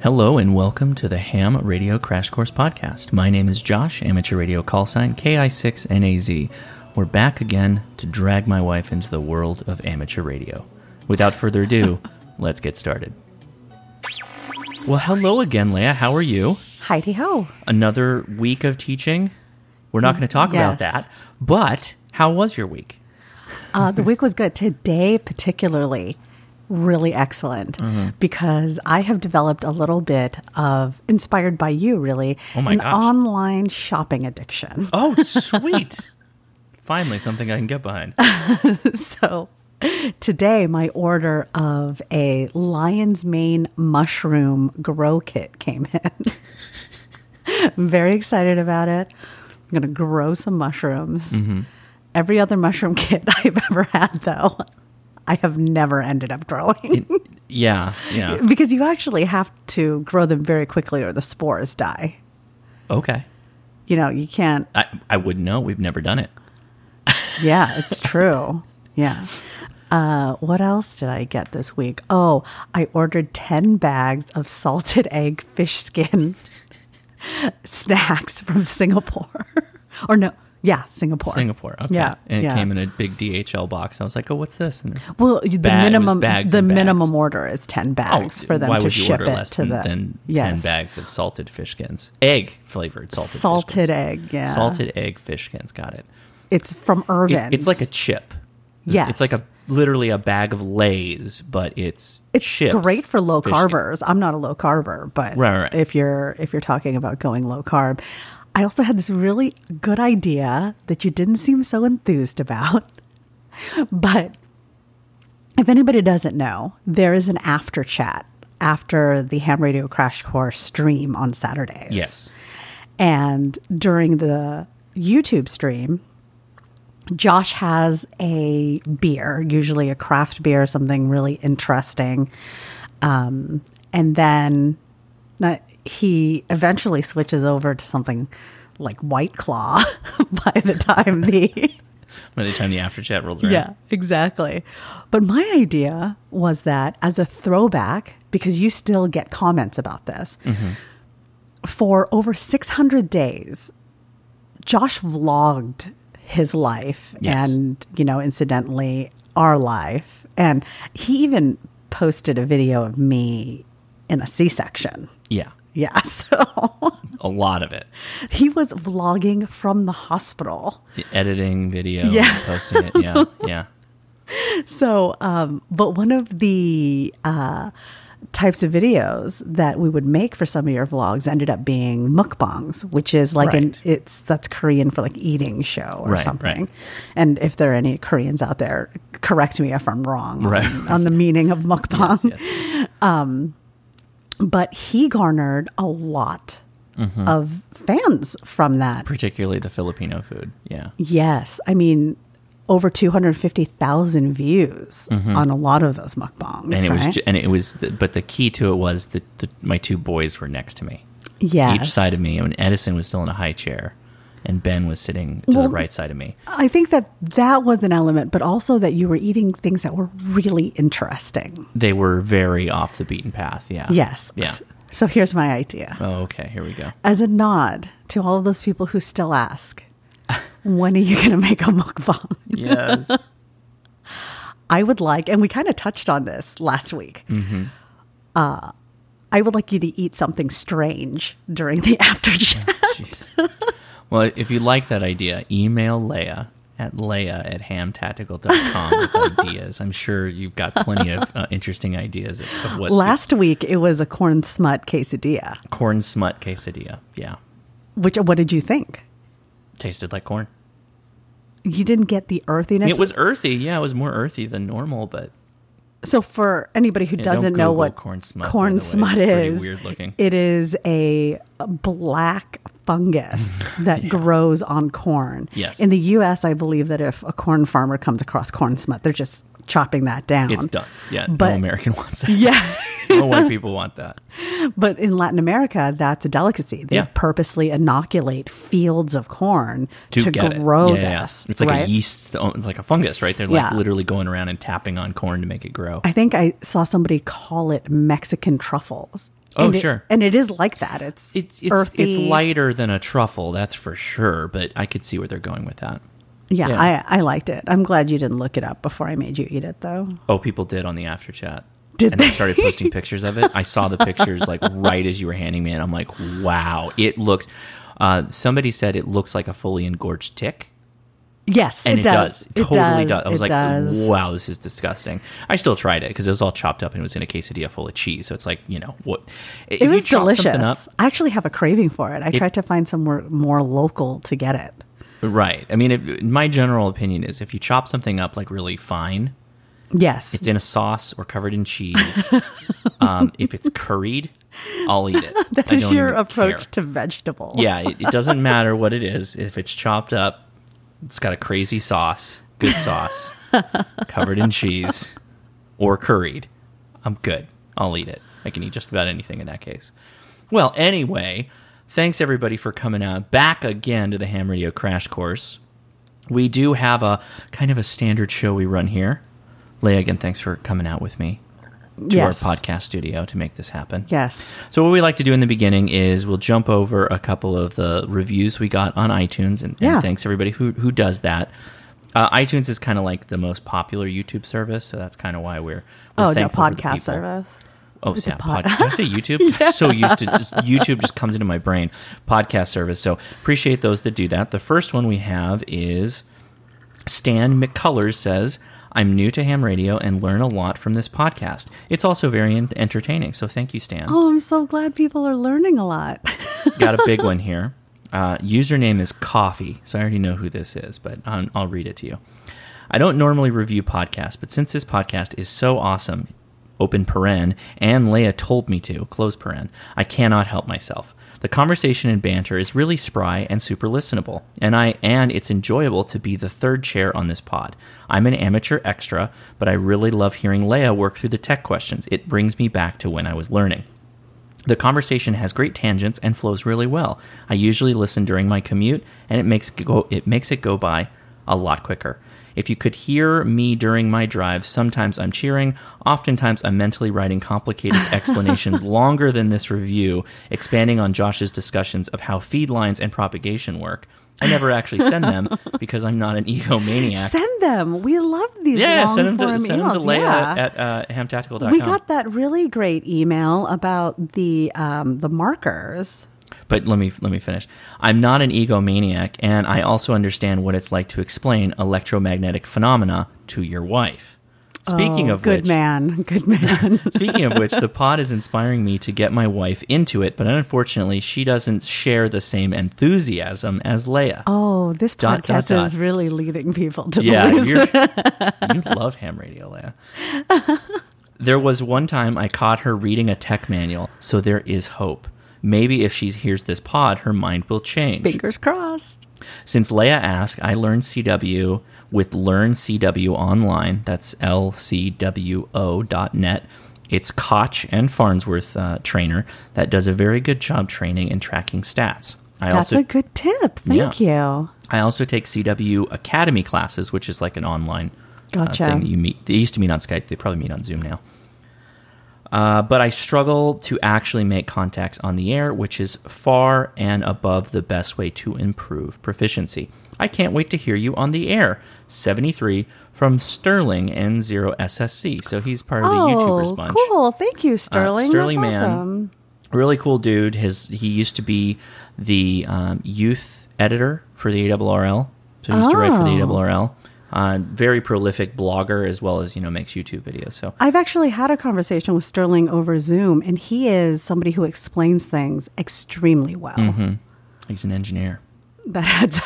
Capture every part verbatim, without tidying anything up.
Hello and welcome to the Ham Radio Crash Course Podcast. My name is Josh, amateur radio call sign K I six N A Z. We're back again to drag my wife into the world of amateur radio. Without further ado, let's get started. Well, hello again, Leah. How are you? Heidi ho. Another week of teaching. We're not going to talk Yes. about that, but how was your week? Uh, the week was good. Today, particularly, really excellent Mm-hmm. because I have developed a little bit of, inspired by you, really, Oh my an gosh. online shopping addiction. Oh, sweet. Finally, something I can get behind. So today, my order of a lion's mane mushroom grow kit came in. I'm very excited about it. I'm going to grow some mushrooms. Mm-hmm. Every other mushroom kit I've ever had, though, I have never ended up growing. Yeah, yeah. Because you actually have to grow them very quickly or the spores die. Okay. You know, you can't. I, I wouldn't know. We've never done it. Yeah, it's true. Yeah. Uh, what else did I get this week? Oh, I ordered ten bags of salted egg fish skin snacks from Singapore. Or no, yeah, Singapore. Singapore. Okay. Yeah, And it yeah. came in a big D H L box. I was like, oh, what's this? And there's Well, the Bag- it was minimum bags the and bags. minimum order is ten bags for them why to would you ship order it less to than, the than yes. ten bags of salted fish skins? Egg flavored salted fish salted skins. egg. Yeah, Salted egg fish skins. Got it. It's from It- Irvin's. It's like a chip. Yes. It's like a literally a bag of Lay's, but it's It's chips. great for low fish skin. carbers. I'm not a low carber, but Right, right. if you're if you're talking about going low carb, I also had this really good idea that you didn't seem so enthused about. But if anybody doesn't know, there is an after chat after the Ham Radio Crash Course stream on Saturdays. Yes. And during the YouTube stream, Josh has a beer, usually a craft beer, something really interesting. Um, and then uh, he eventually switches over to something like White Claw by the time the... By the time the after chat rolls around. Yeah, exactly. But my idea was that as a throwback, because you still get comments about this, Mm-hmm. for over six hundred days, Josh vlogged his life Yes. and, you know, incidentally, our life. And he even posted a video of me in a C-section. Yeah. Yeah, so A lot of it. he was vlogging from the hospital. Editing video, Yeah. and posting it. Yeah. Yeah. So, um, but one of the uh, types of videos that we would make for some of your vlogs ended up being mukbangs, which is like an Right. it's that's Korean for like eating show or Right, something. right. And if there are any Koreans out there, correct me if I'm wrong Right. on, on the meaning of mukbang. Yes, yes. But he garnered a lot Mm-hmm. of fans from that. Particularly the Filipino food. Yeah. Yes, I mean. Over two hundred fifty thousand views on a lot of those mukbangs, Mm-hmm. And it right? was, ju- and it was, the, but the key to it was that the, my two boys were next to me, yes. each side of me. And Edison was still in a high chair, and Ben was sitting to the Well, right side of me. I think that that was an element, but also that you were eating things that were really interesting. They were very off the beaten path. Yeah. Yes. Yeah. So here's my idea. Oh, okay. Here we go. As a nod to all of those people who still ask, when are you going to make a mukbang? Yes. I would like, and we kind of touched on this last week. Mm-hmm. Uh, I would like you to eat something strange during the after chat. Jeez. Well, if you like that idea, email Leah at leah at ham tactical dot com with ideas. I'm sure you've got plenty of uh, interesting ideas of, of what Last week it was a corn smut quesadilla. corn smut quesadilla. Yeah. Which what did you think? Tasted like corn. You didn't get the earthiness. It was earthy. Yeah, it was more earthy than normal, but So for anybody who Yeah, doesn't don't know Google what corn smut, by corn the way. smut It's pretty is, weird looking. it is a black fungus that grows on corn. Yes. In the U S, I believe that if a corn farmer comes across corn smut, they're just chopping that down. It's done. Yeah, But- no American wants that. Yeah. No white people want that. But in Latin America, that's a delicacy. They Yeah. purposely inoculate fields of corn To, to, get grow it. Yeah, yeah, this. yeah. It's like right? a yeast. It's like a fungus, right? They're like Yeah. literally going around and tapping on corn to make it grow. I think I saw somebody call it Mexican truffles. Oh, and it, sure. And it is like that. It's It's it's, earthy. it's lighter than a truffle, that's for sure. But I could see where they're going with that. Yeah, Yeah. I, I liked it. I'm glad you didn't look it up before I made you eat it, though. Oh, people did on the after chat. Did and they they? started posting pictures of it. I saw the pictures like right as you were handing me it. I'm like, wow, it looks. Uh, somebody said it looks like a fully engorged tick. Yes, And it, it, does. does. It totally does. does. I was it like, does. wow, this is disgusting. I still tried it because it was all chopped up and it was in a quesadilla full of cheese. So it's like, you know, what? If It you was chop something delicious. up- I actually have a craving for it. I tried to find somewhere more local to get it. right. I mean, it, my general opinion is if you chop something up like really fine, Yes. it's in a sauce or covered in cheese. um, if it's curried, I'll eat it. that I is don't your even approach care. to vegetables. Yeah, it, it doesn't matter what it is. If it's chopped up, it's got a crazy sauce, good sauce, covered in cheese, or curried. I'm good. I'll eat it. I can eat just about anything in that case. Well, anyway, thanks everybody for coming out back again to the Ham Radio Crash Course. We do have a kind of a standard show we run here. Leah, again, thanks for coming out with me to Yes. our podcast studio to make this happen. Yes. So what we like to do in the beginning is we'll jump over a couple of the reviews we got on iTunes, and, and Yeah. thanks everybody who who does that. Uh, iTunes is kind of like the most popular YouTube service, so that's kind of why we're, we're Oh, no, thankful for the podcast people. service. Oh, It's yeah, a pod- pod- did I say YouTube? I'm so used to just, YouTube just comes into my brain. Podcast service. So appreciate those that do that. The first one we have is Stan McCullers says, I'm new to ham radio and learn a lot from this podcast. It's also very en- entertaining. So thank you, Stan. Oh, I'm so glad people are learning a lot. Got a big one here. Uh, username is Coffee, so I already know who this is, but um, I'll read it to you. I don't normally review podcasts, but since this podcast is so awesome, open paren, and Leia told me to, close paren, I cannot help myself. The conversation and banter is really spry and super listenable, and I and it's enjoyable to be the third chair on this pod. I'm an amateur extra, but I really love hearing Leia work through the tech questions. It brings me back to when I was learning. The conversation has great tangents and flows really well. I usually listen during my commute, and it makes it go, it makes it go by a lot quicker. If you could hear me during my drive, sometimes I'm cheering, oftentimes I'm mentally writing complicated explanations longer than this review, expanding on Josh's discussions of how feed lines and propagation work. I never actually send them because I'm not an egomaniac. Send them. We love these yeah, long send them to, form send them to emails. Leia Yeah. at uh, ham tactical dot com. We got that really great email about the um, the markers. But let me let me finish. I'm not an egomaniac, and I also understand what it's like to explain electromagnetic phenomena to your wife. Speaking oh, of good which, man, good man. speaking of which, the pod is inspiring me to get my wife into it, but unfortunately, she doesn't share the same enthusiasm as Leia. Oh, this Dot, podcast dot, is dot. really leading people to Yeah, believe. you're, you love ham radio, Leia. There was one time I caught her reading a tech manual, so there is hope. Maybe if she hears this pod, her mind will change. Fingers crossed. Since Leia asked, I learned C W with Learn C W Online. That's L C W O dot net. It's Koch and Farnsworth uh, trainer that does a very good job training and tracking stats. I That's also, a good tip. Thank you. I also take C W Academy classes, which is like an online Gotcha. uh, thing that you meet. They used to meet on Skype. They probably meet on Zoom now. Uh, but I struggle to actually make contacts on the air, which is far and above the best way to improve proficiency. I can't wait to hear you on the air. seventy-three from Sterling N zero S S C. So he's part of the Oh, YouTubers bunch. cool. Thank you, Sterling. Uh, Sterling That's man. awesome. Really cool dude. His He used to be the um, youth editor for the A R R L. So he used to write for the Oh. A R R L. Uh, very prolific blogger as well as, you know, makes YouTube videos. So I've actually had a conversation with Sterling over Zoom, and he is somebody who explains things extremely well. Mm-hmm. he's an engineer. That adds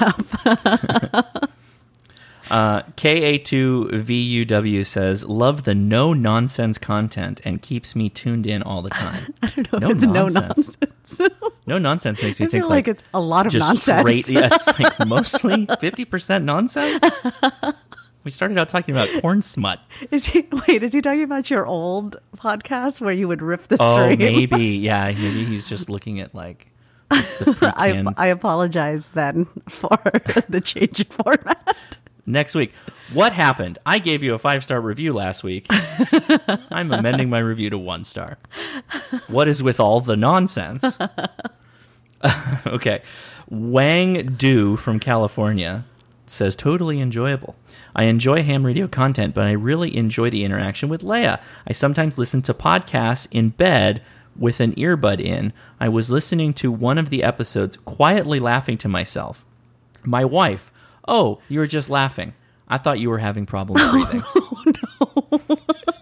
up. Uh, K A two V U W says, love the no-nonsense content and keeps me tuned in all the time. I don't know No if it's nonsense. no nonsense. No nonsense makes me I think feel like, like, it's a lot of just nonsense. straight, yes, like mostly fifty percent nonsense. We started out talking about corn smut. Is he wait? Is he talking about your old podcast where you would rip the Oh, stream? maybe. Yeah, maybe he's just looking at like the I pre-canned. I apologize then for the change in format. next week. What happened? I gave you a five-star review last week. I'm amending my review to one star. What is with all the nonsense? Okay. Wang Du from California says, totally enjoyable. I enjoy ham radio content, but I really enjoy the interaction with Leia. I sometimes listen to podcasts in bed with an earbud in. I was listening to one of the episodes, quietly laughing to myself. My wife, oh, you were just laughing. I thought you were having problems breathing. Oh, no.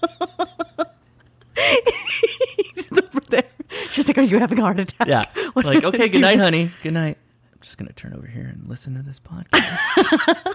She's over there. She's like, are you having a heart attack? Yeah. What Like, are you okay, gonna good do? night, honey. Good night. I'm just going to turn over here and listen to this podcast.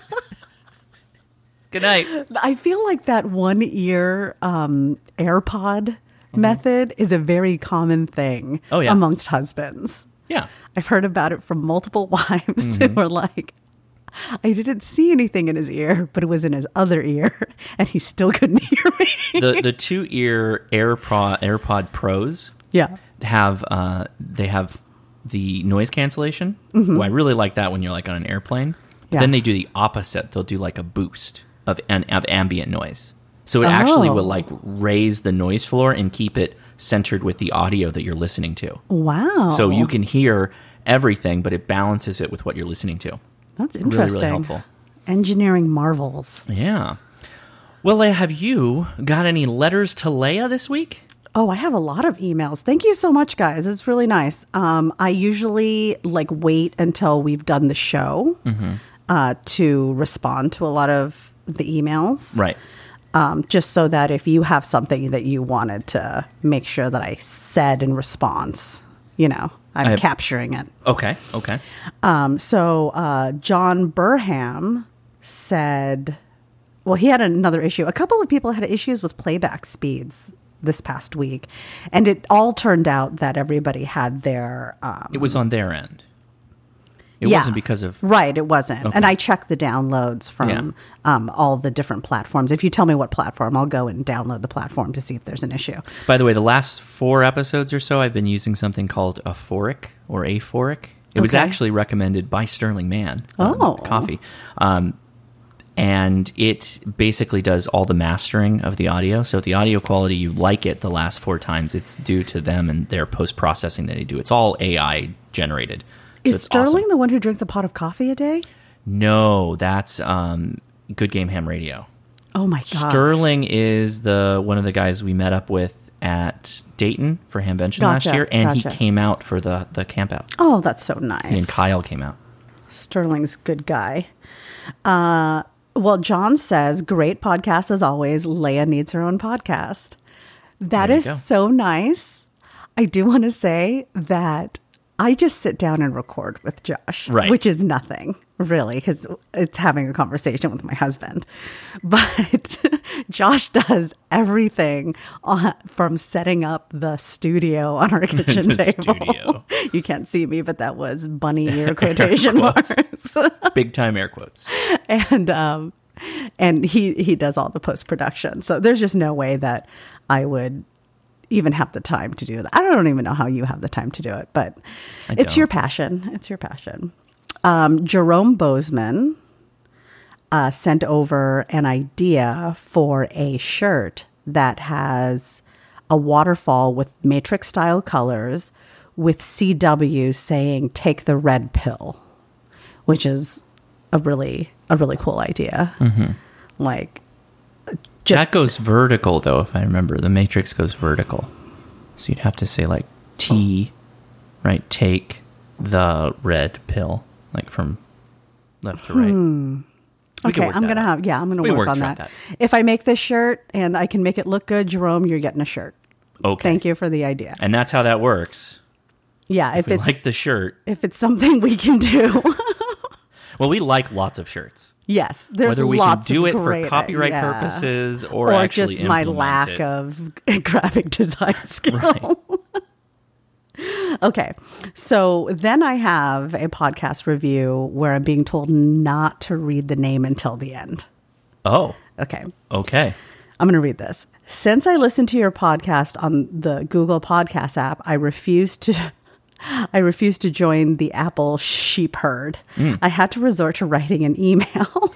Good night. I feel like that one ear um, AirPod method is a very common thing Oh, yeah. amongst husbands. Yeah. I've heard about it from multiple wives Mm-hmm. who are like, I didn't see anything in his ear, but it was in his other ear, and he still couldn't hear me. The the two ear AirPod AirPod Pros Yeah. have uh, they have the noise cancellation. Mm-hmm. Well, I really like that when you're like on an airplane. But Yeah. then they do the opposite. They'll do like a boost of an, of ambient noise. So it actually Oh. will like raise the noise floor and keep it centered with the audio that you're listening to. Wow. So you can hear everything, but it balances it with what you're listening to. That's Really, interesting. really helpful. Engineering marvels. Yeah. Well, Leia, have you got any letters to Leia this week? Oh, I have a lot of emails. Thank you so much, guys. It's really nice. Um, I usually like wait until we've done the show Mm-hmm. uh, to respond to a lot of the emails. Right. Um, just so that if you have something that you wanted to make sure that I said in response, you know, I'm I- capturing it. Okay. Okay. Um, so uh, John Burham said, well, he had another issue. A couple of people had issues with playback speeds this past week, and it all turned out that everybody had their um, It was on their end. It yeah. wasn't because of... right. It wasn't, Okay. and I checked the downloads from Yeah. um, all the different platforms. If you tell me what platform, I'll go and download the platform to see if there's an issue. By the way, the last four episodes or so, I've been using something called Aphoric or Aphoric. It was Okay. actually recommended by Sterling Mann um, Oh. Coffee. Um, and it basically does all the mastering of the audio. So if the audio quality, you like it the last four times, it's due to them and their post-processing that they do. It's all A I generated. So Is it's Sterling awesome. the one who drinks a pot of coffee a day? No, that's um, Good Game Ham Radio. Oh my god! Sterling is the one of the guys we met up with at Dayton for Hamvention Gotcha, last year, and gotcha. he came out for the, the camp out. Oh, that's so He nice. and Kyle came out. Sterling's good guy. Uh, well, John says, great podcast as always. Leia needs her own podcast. That There you is go. so nice. I do want to say that I just sit down and record with Josh, Right. which is nothing really, because it's having a conversation with my husband. But Josh does everything on, from setting up the studio on our kitchen The table. studio. You can't see me, but that was bunny ear quotation quotes. marks. Big time air quotes. and um, and he he does all the post production. So there's just no way that I would even have the time to do that. I don't even know how you have the time to do it, but I it's don't. your passion. It's your passion. Um, Jerome Bozeman uh, sent over an idea for a shirt that has a waterfall with matrix style colors with C W saying "Take the red pill," which is a really a really cool idea. Mm-hmm. Like, just That goes vertical, though, if I remember. The matrix goes vertical. So you'd have to say, like, T, right? Take the red pill, like from left to right. Hmm. We can okay. work I'm that gonna out. have yeah. I'm gonna We work on workshop that. that. If I make this shirt and I can make it look good, Jerome, you're getting a shirt. Okay. Thank you for the idea. And that's how that works. Yeah, if, If we it's like the shirt. if it's something we can do. Well, we like lots of shirts. Yes, there's Whether we lots can do of it for great, copyright yeah. purposes or, or actually just my implement lack it. of graphic design skill. Right. Okay, so then I have a podcast review where I'm being told not to read the name until the end. Oh, Okay, okay. I'm going to read this. Since I listened to your podcast on the Google Podcast app, I refuse to I refuse to join the Apple sheep herd. Mm. I had to resort to writing an email.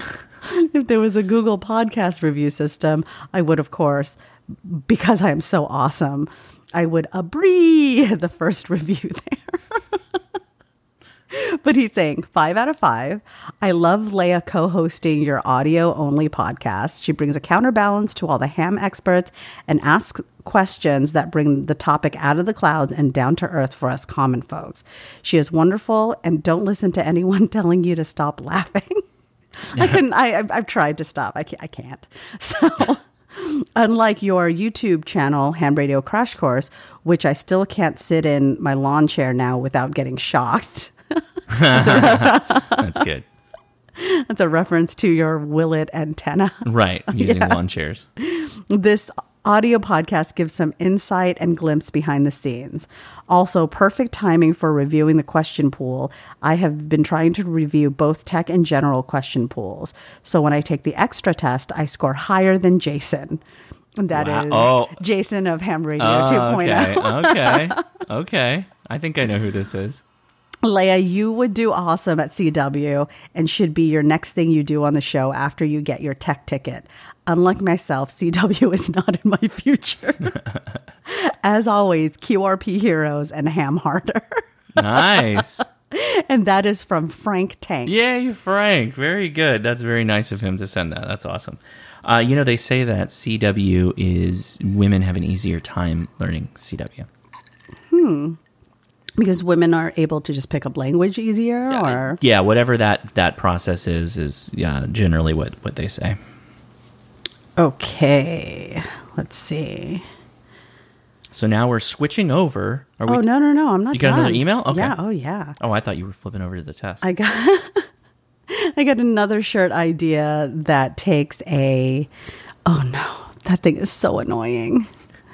If there was a Google podcast review system, I would, of course, because I am so awesome, I would agree the first review there. But he's saying five out of five. I love Leia co-hosting your audio-only podcast. She brings a counterbalance to all the ham experts and asks questions that bring the topic out of the clouds and down to earth for us common folks. She is wonderful, and don't listen to anyone telling you to stop laughing. I can. I, I've, I've tried to stop. I can't. I can't. So, unlike your YouTube channel, Ham Radio Crash Course, which I still can't sit in my lawn chair now without getting shocked. That's, a, That's good. That's a reference to your Willet antenna. Right, using Yeah. lawn chairs. This audio podcast gives some insight and glimpse behind the scenes. Also, perfect timing for reviewing the question pool. I have been trying to review both tech and general question pools. So when I take the extra test, I score higher than Jason. That Wow. is Oh. Jason of Ham Radio Oh, two point oh. okay, okay, okay. I think I know who this is. Leia, you would do awesome at C W and should be your next thing you do on the show after you get your tech ticket. Unlike myself, C W is not in my future. As always, Q R P heroes and ham harder. Nice. And that is from Frank Tank. Yay, Frank. Very good. That's very nice of him to send that. That's awesome. Uh, you know, they say that C W is, women have an easier time learning C W. Hmm. Because women are able to just pick up language easier, or Yeah, whatever that, that process is, is yeah, generally what, what they say. Okay, let's see. So now we're switching over. Are we Oh, no, no, no, I'm not You got done. another email? Okay. Yeah, oh, yeah. Oh, I thought you were flipping over to the test. I got I got another shirt idea that takes a, oh no, that thing is so annoying.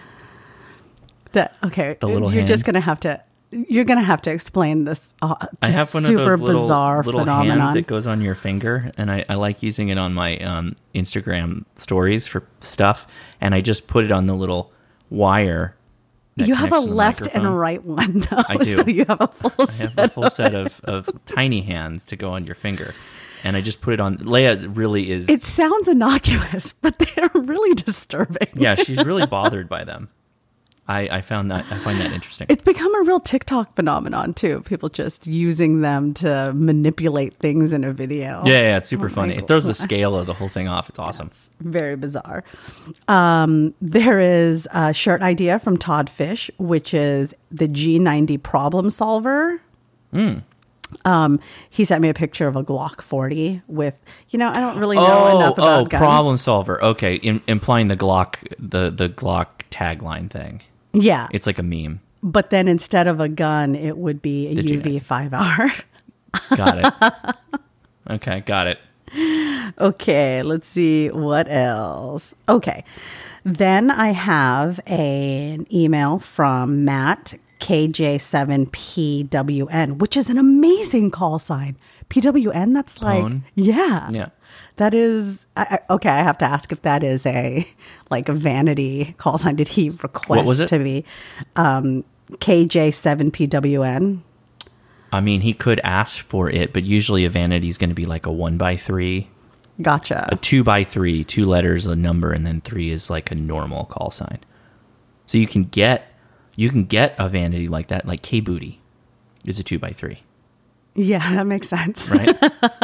That, okay, The little you're hand? just going to have to, you're going to have to explain this uh, just I have one super of those little, bizarre little phenomenon. hands that goes on your finger, and I, I like using it on my um, Instagram stories for stuff, and I just put it on the little wire. that You have a connects to the left microphone. and a right one, though. I do. So you have a full I set. have a full set of, of tiny hands to go on your finger, and I just put it on. Leia really is. It sounds innocuous, but they're really disturbing. Yeah, she's really bothered by them. I, I found that I find that interesting. It's become a real TikTok phenomenon, too. People just using them to manipulate things in a video. Yeah, yeah, it's super Oh my funny. It God. throws the scale of the whole thing off. It's awesome. Very bizarre. Um, there is a shirt idea from Todd Fish, which is the G ninety problem solver. Mm. Um, he sent me a picture of a Glock forty with, you know, I don't really know Oh, enough about oh, guns. problem solver. Okay, in, implying the Glock, the the Glock tagline thing. Yeah. It's like a meme. But then instead of a gun, it would be a The G U V ninety. five R. Got it. Okay, got it. Okay, let's see what else. Okay. Then I have a, an email from Matt K J seven P W N, which is an amazing call sign. P W N, that's like, Pwn? yeah. Yeah. That is, I, I- okay, I have to ask if that is a, like a vanity call sign. Did he request What was it? to be um, K J seven P W N? I mean, he could ask for it, but usually a vanity is going to be like a one by three, Gotcha. a two by three, two letters, a number, and then three is like a normal call sign. So you can get you can get a vanity like that, like K Booty is a two by three, Yeah, that makes sense. right?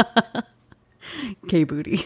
K booty.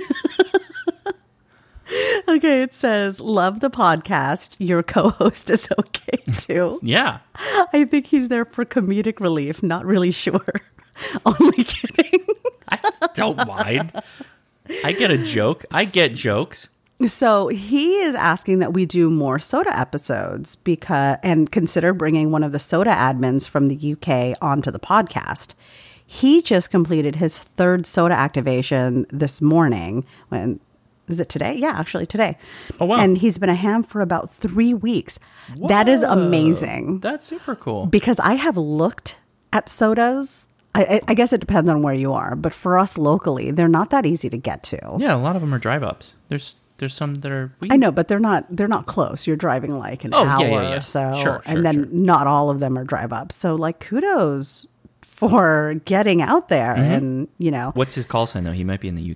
Okay, it says, love the podcast. Your co-host is okay too. Yeah. I think he's there for comedic relief. Not really sure. Only kidding. I don't mind. I get a joke. I get jokes. So he is asking that we do more soda episodes because, and consider bringing one of the soda admins from the U K onto the podcast. He just completed his third soda activation this morning. When is it today? Yeah, actually today. Oh, wow. And he's been a ham for about three weeks. That is Whoa. amazing That's super cool. because I have looked at sodas. I, I- I guess it depends on where you are, but for us locally, they're not that easy to get to. Yeah, a lot of them are drive ups. There's there's some that are. We, I know, but they're not they're not close. You're driving like an Oh, yeah, hour yeah, yeah. or so. Sure, sure, and then sure. not all of them are drive ups. So like kudos for getting out there Mm-hmm. and, you know. What's his call sign though? He might be in the U K.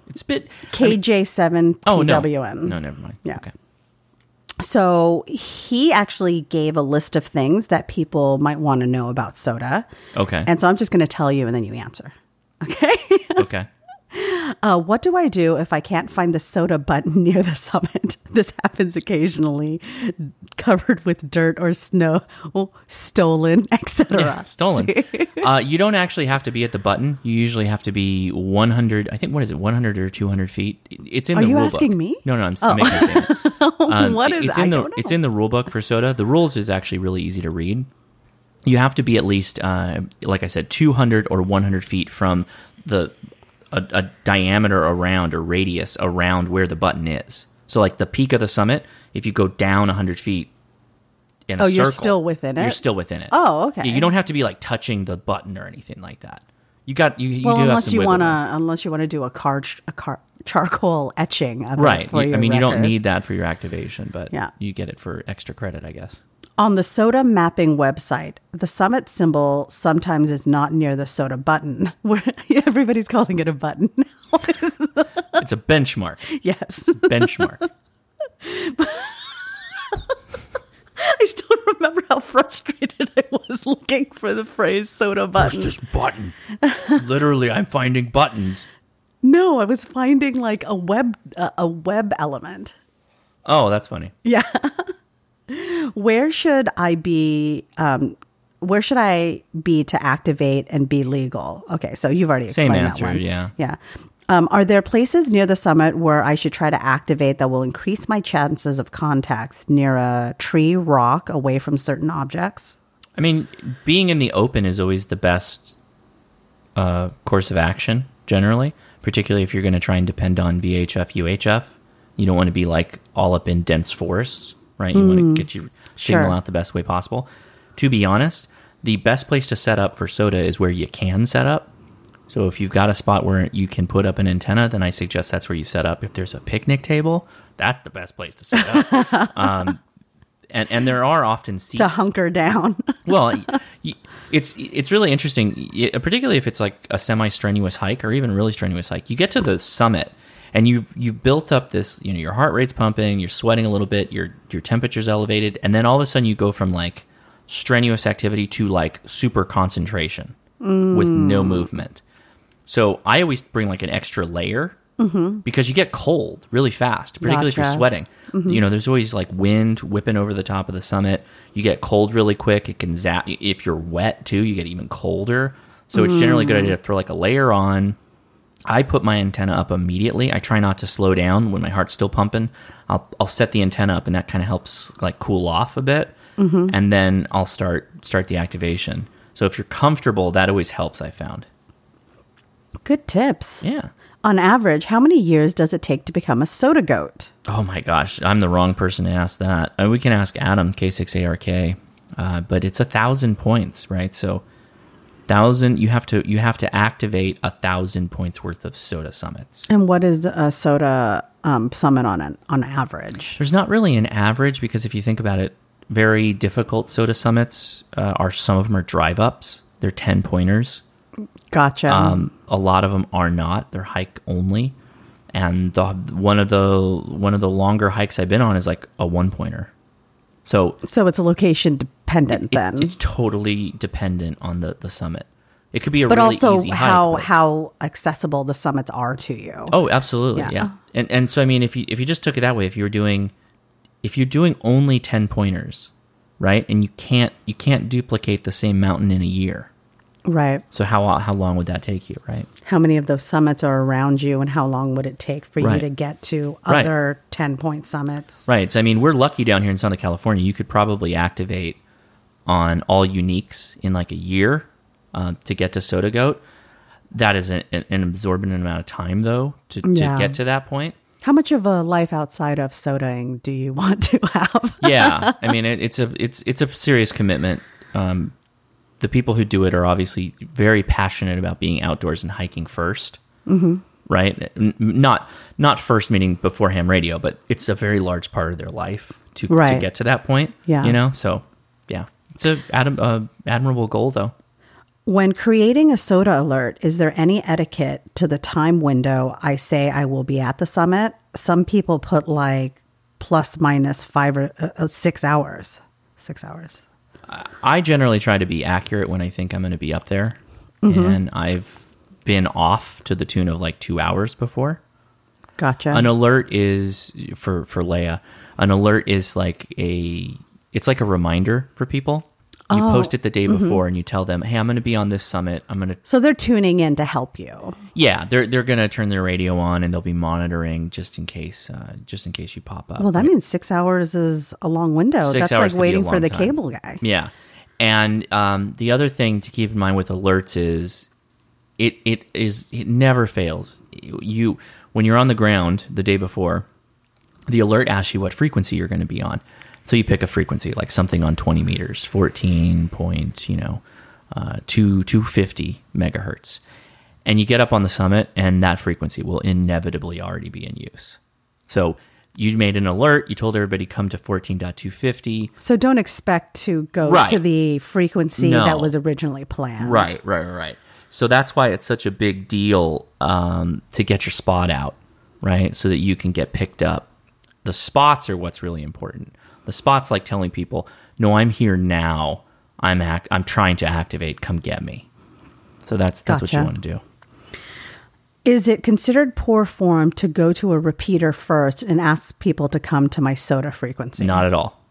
It's a bit K J seven P W N. Oh, no. No, never mind. Yeah. Okay. So he actually gave a list of things that people might want to know about soda. Okay. And so I'm just going to tell you and then you answer. Okay? Okay. Uh, what do I do if I can't find the soda button near the summit? This happens occasionally, covered with dirt or snow, oh, stolen, et cetera. Yeah, stolen. uh, you don't actually have to be at the button. You usually have to be one hundred, I think, what is it, one hundred or two hundred feet? It's in Are the you rule asking book. me? No, no, I'm, Oh. I'm making a statement. Um, What is it's I in the don't know. It's in the rule book for soda. The rules is actually really easy to read. You have to be at least, uh, like I said, two hundred or one hundred feet from the a, a diameter around or radius around where the button is. So like the peak of the summit, if you go down one hundred feet in a Oh, circle, you're still within it? You're still within it. Oh, okay. You don't have to be like touching the button or anything like that. You got you. you Well, do have unless some you wiggle want to, room. unless you want to do a car, a car charcoal etching of it Right. for You- your I mean, you don't records. need that for your activation, but Yeah. you get it for extra credit, I guess. On the soda mapping website, the summit symbol sometimes is not near the soda button. Where everybody's calling it a button now. It's a benchmark. Yes. Benchmark. I still remember how frustrated I was looking for the phrase soda button. Where's this button? Literally, I'm finding buttons. No, I was finding like a web uh, a web element. Oh, that's funny. Yeah. Where should I be um where should I be to activate and be legal? Okay, so you've already Same explained answer, that one. yeah. Yeah. Um, are there places near the summit where I should try to activate that will increase my chances of contacts near a tree, rock, away from certain objects? I mean, being in the open is always the best uh, course of action, generally, particularly if you're going to try and depend on V H F, U H F. You don't want to be like all up in dense forests, right? You want to get your signal Sure. out the best way possible. To be honest, the best place to set up for soda is where you can set up. So if you've got a spot where you can put up an antenna, then I suggest that's where you set up. If there's a picnic table, that's the best place to set up. um, and, and there are often seats. To hunker down. Well, y- y- it's it's really interesting, y- particularly if it's like a semi-strenuous hike or even really strenuous hike. You get to the summit, and you you built up this, you know, your heart rate's pumping, you're sweating a little bit, your your temperature's elevated, and then all of a sudden you go from like strenuous activity to like super concentration mm. with no movement. So I always bring like an extra layer mm-hmm. because you get cold really fast, particularly if you're Gotcha. sweating. Mm-hmm. You know, there's always like wind whipping over the top of the summit. You get cold really quick. It can zap. If you're wet too, you get even colder. So it's generally a good idea to throw like a layer on. I put my antenna up immediately. I try not to slow down when my heart's still pumping. I'll I'll set the antenna up, and that kind of helps like cool off a bit. Mm-hmm. And then I'll start start the activation. So if you're comfortable, that always helps, I found. Good tips. Yeah. On average, how many years does it take to become a soda goat? Oh my gosh, I'm the wrong person to ask that. Uh, we can ask Adam, K six A R K, uh, but it's a thousand points, right? So thousand, you have to you have to activate a thousand points worth of soda summits. And what is a soda um, summit on an, on average? There's not really an average because if you think about it, very difficult soda summits uh, are some of them are drive ups. They're ten pointers. Gotcha. Um, a lot of them are not. They're hike only. And the one of the one of the longer hikes I've been on is like a one pointer. So so it's a location dependent it, then. it's totally dependent on the, the summit. It could be a but really also easy how hike. but- how accessible the summits are to you. Oh, absolutely, Yeah. yeah. And and so I mean, if you if you just took it that way, if you were doing, if you're doing only ten pointers, right, and you can't you can't duplicate the same mountain in a year. Right. So how how long would that take you, right? How many of those summits are around you, and how long would it take for you Right. to get to Right. other ten point summits? Right. So I mean, we're lucky down here in Southern California. You could probably activate on all uniques in like a year um, to get to Soda Goat. That is an, an absorbent amount of time, though, to, Yeah. to get to that point. How much of a life outside of sodaing do you want to have? Yeah, I mean, it, it's a it's it's a serious commitment. Um, the people who do it are obviously very passionate about being outdoors and hiking first, mm-hmm. right? N- not not first meaning before ham radio, but it's a very large part of their life to to Right. get to that point. Yeah. you know. So yeah, it's a adm- uh, admirable goal, though. When creating a soda alert, is there any etiquette to the time window I say I will be at the summit? Some people put like plus minus five or uh, six hours. Six hours. I generally try to be accurate when I think I'm going to be up there. Mm-hmm. And I've been off to the tune of like two hours before. Gotcha. An alert is, for, for Leia, an alert is like a, it's like a reminder for people. You oh, post it the day before, mm-hmm. and you tell them, "Hey, I'm going to be on this summit. I'm going to." So they're tuning in to help you. Yeah, they're they're going to turn their radio on, and they'll be monitoring just in case, uh, just in case you pop up. Well, that right? means six hours is a long window. Six That's like waiting for the time. cable guy. Yeah, and um, the other thing to keep in mind with alerts is, it it is it never fails. You when you're on the ground the day before, the alert asks you what frequency you're going to be on. So you pick a frequency, like something on twenty meters, fourteen point, you know, uh, two two fifty megahertz, and you get up on the summit, and that frequency will inevitably already be in use. So you made an alert. You told everybody come to fourteen point two fifty. So don't expect to go right. to the frequency no. that was originally planned. Right, right, right. So that's why it's such a big deal um, to get your spot out, right? So that you can get picked up. The spots are what's really important. The spot's like telling people, no, I'm here now. I'm act- I'm trying to activate. Come get me. So that's that's gotcha. what you want to do. Is it considered poor form to go to a repeater first and ask people to come to my soda frequency? Not at all.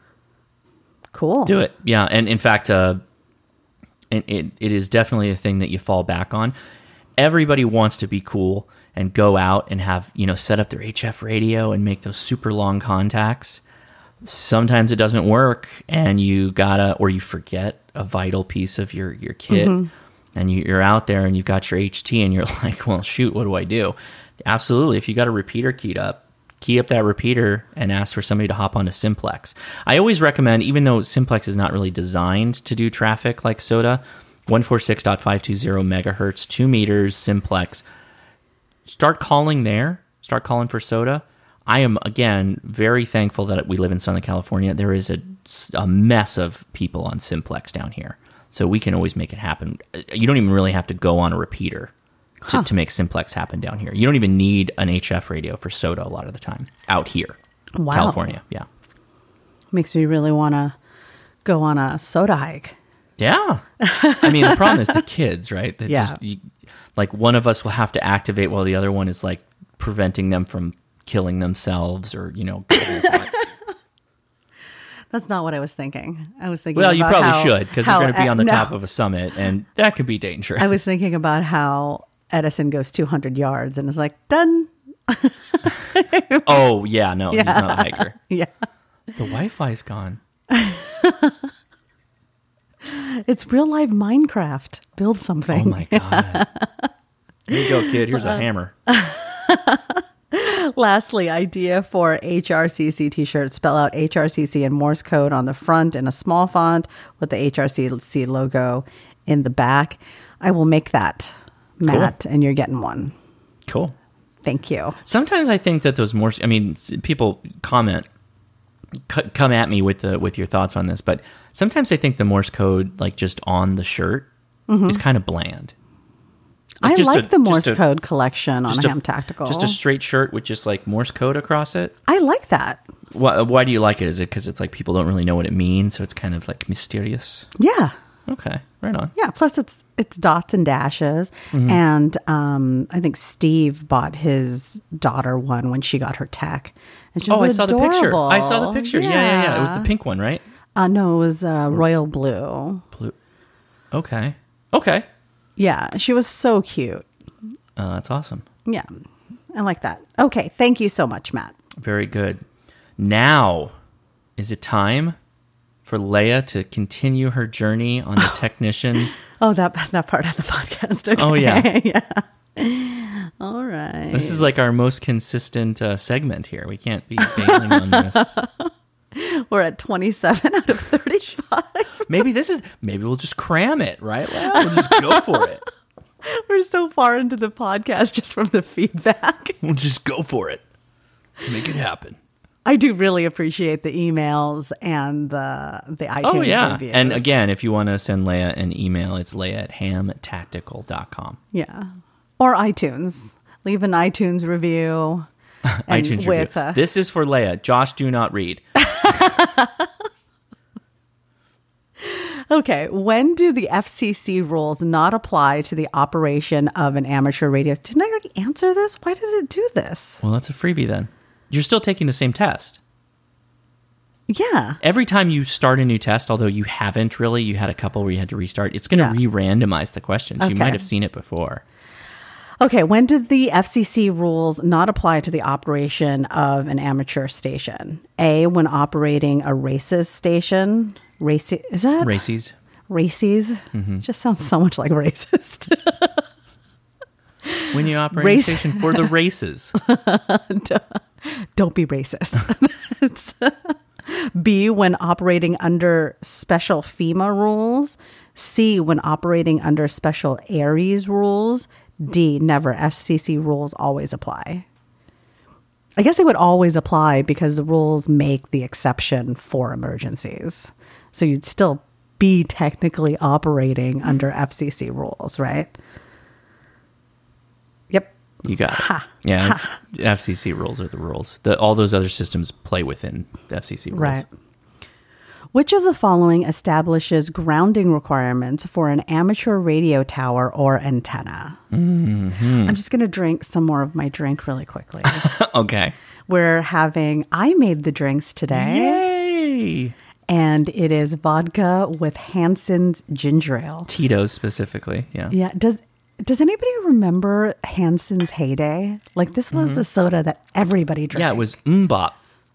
Cool. Do it. Yeah. And in fact, uh, it, it, it is definitely a thing that you fall back on. Everybody wants to be cool and go out and have, you know, set up their H F radio and make those super long contacts. Sometimes it doesn't work, and you gotta, or you forget a vital piece of your, your kit, mm-hmm. and you, you're out there and you've got your H T, and you're like, well, shoot, what do I do? Absolutely. If you got a repeater keyed up, key up that repeater and ask for somebody to hop onto Simplex. I always recommend, even though Simplex is not really designed to do traffic like SOTA, one forty-six point five two zero megahertz, two meters, Simplex. Start calling there. Start calling for SOTA. I am, again, very thankful that we live in Southern California. There is a, a mess of people on Simplex down here. So we can always make it happen. You don't even really have to go on a repeater to, huh. to make Simplex happen down here. You don't even need an H F radio for SOTA a lot of the time out here. Wow. California, yeah. Makes me really want to go on a SOTA hike. Yeah. I mean, the problem is the kids, right? That yeah. Just, you, like one of us will have to activate while the other one is like preventing them from killing themselves or, you know. That's not what I was thinking. I was thinking well, about you probably how, should because you're going to be on the no. top of a summit and that could be dangerous. I was thinking about how Edison goes two hundred yards and is like, done. Oh, yeah. No, yeah. he's not a hiker. Yeah. The Wi-Fi's gone. It's real life Minecraft. Build something. Oh, my God. Here you go, kid. Here's a hammer. Lastly, idea for H R C C t-shirt. Spell out H R C C in Morse code on the front in a small font with the H R C C logo in the back. I will make that, Matt, cool. And you're getting one. Cool. Thank you. Sometimes I think that those Morse, I mean, people comment, c- come at me with the with your thoughts on this, but sometimes I think the Morse code, like just on the shirt, mm-hmm. is kind of bland. Like I like a, the Morse a, code collection on a, Ham Tactical. Just a straight shirt with just like Morse code across it. I like that. Why, why do you like it? Is it because it's like people don't really know what it means, so it's kind of like mysterious? Yeah. Okay, right on. Yeah, plus it's it's dots and dashes. Mm-hmm. And um, I think Steve bought his daughter one when she got her tech. And she was oh, I adorable. saw the picture. I saw the picture. Yeah, yeah, yeah. yeah. It was the pink one, right? Uh, no, it was uh, royal blue. Blue. Okay. Okay. Yeah, she was so cute. Uh, that's awesome. Yeah, I like that. Okay, thank you so much, Matt. Very good. Now, is it time for Leia to continue her journey on the technician? Oh, that that part of the podcast. Okay. Oh, yeah. Yeah. All right. This is like our most consistent uh, segment here. We can't be bailing on this. We're at twenty-seven out of thirty-five. Maybe this is, maybe we'll just cram it, right? We'll just go for it. We're so far into the podcast just from the feedback. We'll just go for it. Make it happen. I do really appreciate the emails and the the iTunes Oh, yeah. reviews. And again, if you want to send Leia an email, it's Leia at ham tactical dot com. Yeah. Or iTunes. Leave an iTunes review. iTunes with, review. Uh, this is for Leia. Josh, do not read. Okay. When do the F C C rules not apply to the operation of an amateur radio? Didn't I already answer this? Why does it do this? Well, that's a freebie then. You're still taking the same test. Yeah. Every time you start a new test, although you haven't really, you had a couple where you had to restart, it's going to Yeah. re-randomize the questions. You Okay. might have seen it before. Okay, when did the F C C rules not apply to the operation of an amateur station? A, when operating a racist station. Race, is that? Races. Races? Mm-hmm. Just sounds so much like racist. When you operate Race- a station for the races. Don't be racist. B, when operating under special FEMA rules. C, when operating under special ARIES rules. D, never. F C C rules always apply. I guess they would always apply because the rules make the exception for emergencies. So you'd still be technically operating under F C C rules, right? Yep. You got it. Ha. Yeah, it's, F C C rules are the rules. The, all those other systems play within the F C C rules. Right. Which of the following establishes grounding requirements for an amateur radio tower or antenna? Mm-hmm. I'm just going to drink some more of my drink really quickly. Okay. We're having, I made the drinks today, Yay! and it is vodka with Hanson's ginger ale. Tito's specifically, yeah. Yeah. Does Does anybody remember Hanson's heyday? Like, this was Mm-hmm. a soda that everybody drank. Yeah, it was Mbop.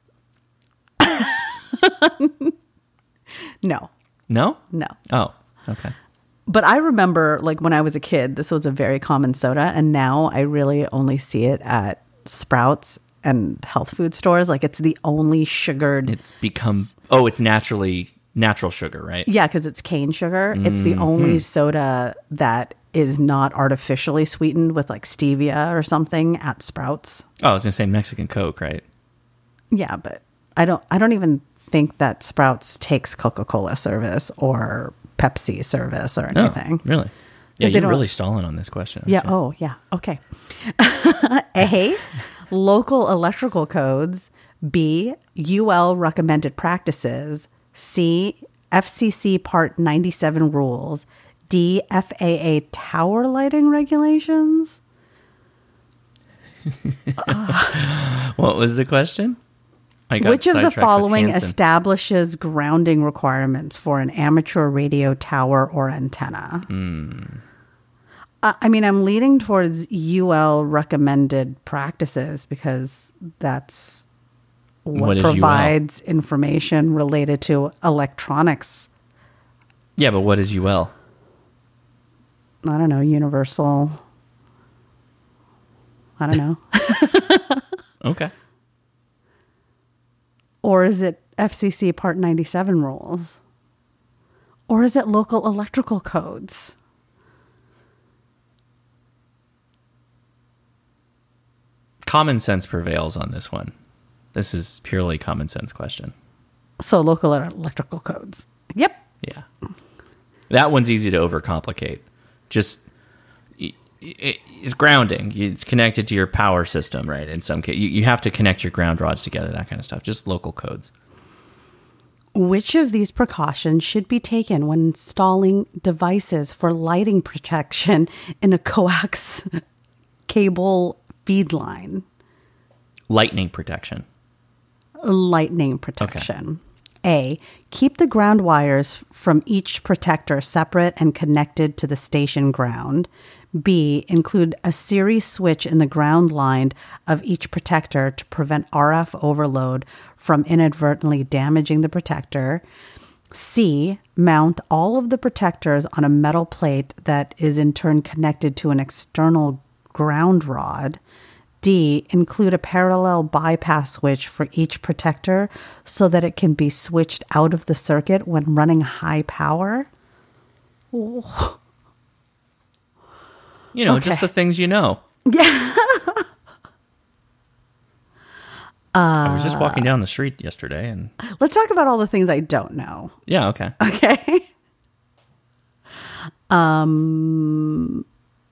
No, No? no. Oh, okay. But I remember, like, when I was a kid, this was a very common soda. And now I really only see it at Sprouts and health food stores. Like, it's the only sugared. It's become, oh, it's naturally, natural sugar, right? Yeah, because it's cane sugar. It's the Mm-hmm. only soda that is not artificially sweetened with, like, stevia or something at Sprouts. Oh, I was going to say Mexican Coke, right? Yeah, but I don't, I don't even think that Sprouts takes Coca-Cola service or Pepsi service or anything. Oh, really? Yeah, 'Cause they you're don't- really stalling on this question. Yeah. actually. Oh, yeah. Okay. A, local electrical codes. B, U L recommended practices. C, F C C Part ninety-seven rules. D, F A A tower lighting regulations. What was the question? I got Which of the sidetracked with following Hanson. establishes grounding requirements for an amateur radio tower or antenna? Hmm. Uh, I mean, I'm leaning towards U L recommended practices because that's what, What is U L? provides information related to electronics. Yeah, but what is U L? I don't know, universal. I don't know. Okay. Or is it F C C Part ninety-seven rules? Or is it local electrical codes? Common sense prevails on this one. This is purely common sense question. So local electrical codes. Yep. Yeah. That one's easy to overcomplicate. Just y- y- it's grounding. It's connected to your power system, right? In some case, you, you have to connect your ground rods together, that kind of stuff. Just local codes. Which of these precautions should be taken when installing devices for lighting protection in a coax cable feed line? Lightning protection. Lightning protection. A, keep the ground wires from each protector separate and connected to the station ground. B, include a series switch in the ground line of each protector to prevent R F overload from inadvertently damaging the protector. C, mount all of the protectors on a metal plate that is in turn connected to an external ground rod. D, include a parallel bypass switch for each protector so that it can be switched out of the circuit when running high power. You know, Okay. just the things you know. Yeah. I was just walking down the street yesterday, and Let's talk about all the things I don't know. yeah, okay. Okay. Um,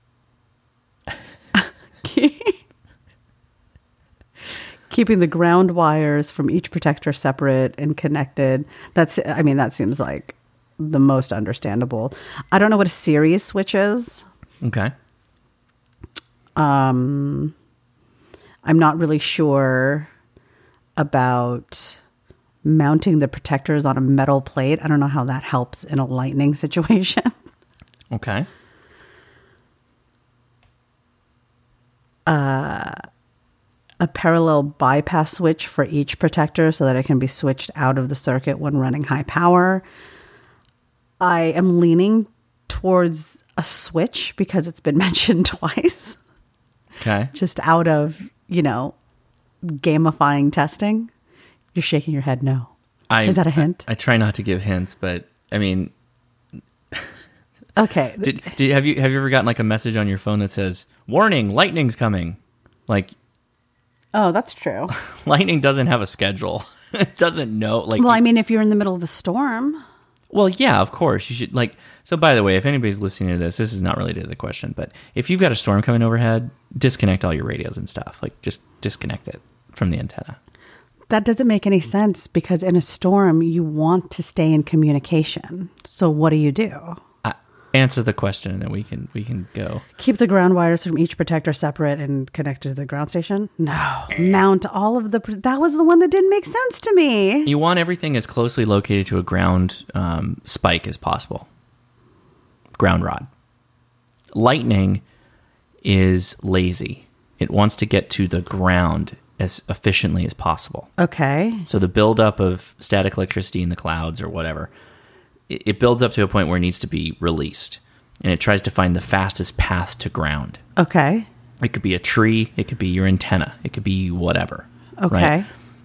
keeping the ground wires from each protector separate and connected. That's, I mean, that seems like the most understandable. I don't know what a series switch is. Okay. Um, I'm not really sure about mounting the protectors on a metal plate. I don't know how that helps in a lightning situation. Okay. Uh, a parallel bypass switch for each protector so that it can be switched out of the circuit when running high power. I am leaning towards a switch because it's been mentioned twice. Okay. Just out of, you know, gamifying testing. You're shaking your head no. I, Is that a hint? I, I try not to give hints, but I mean, okay. did, did have you have you ever gotten like a message on your phone that says "Warning, lightning's coming"? Like, oh, that's true. lightning doesn't have a schedule. It doesn't know. Like, Well, I mean, if you're in the middle of a storm. well, yeah, of course you should. Like, so by the way, if anybody's listening to this, this is not related to the question, but if you've got a storm coming overhead, disconnect all your radios and stuff. Like, just disconnect it from the antenna. That doesn't make any sense because in a storm, you want to stay in communication. So what do you do? Uh, answer the question, and then we can we can go. Keep the ground wires from each protector separate and connected to the ground station? No. Mount all of the... That was the one that didn't make sense to me. You want everything as closely located to a ground um, spike as possible. Ground rod. Lightning is lazy. It wants to get to the ground as efficiently as possible. Okay. So the buildup of static electricity in the clouds or whatever, it, it builds up to a point where it needs to be released. And it tries to find the fastest path to ground. Okay. It could be a tree. It could be your antenna. It could be whatever. Okay. Right?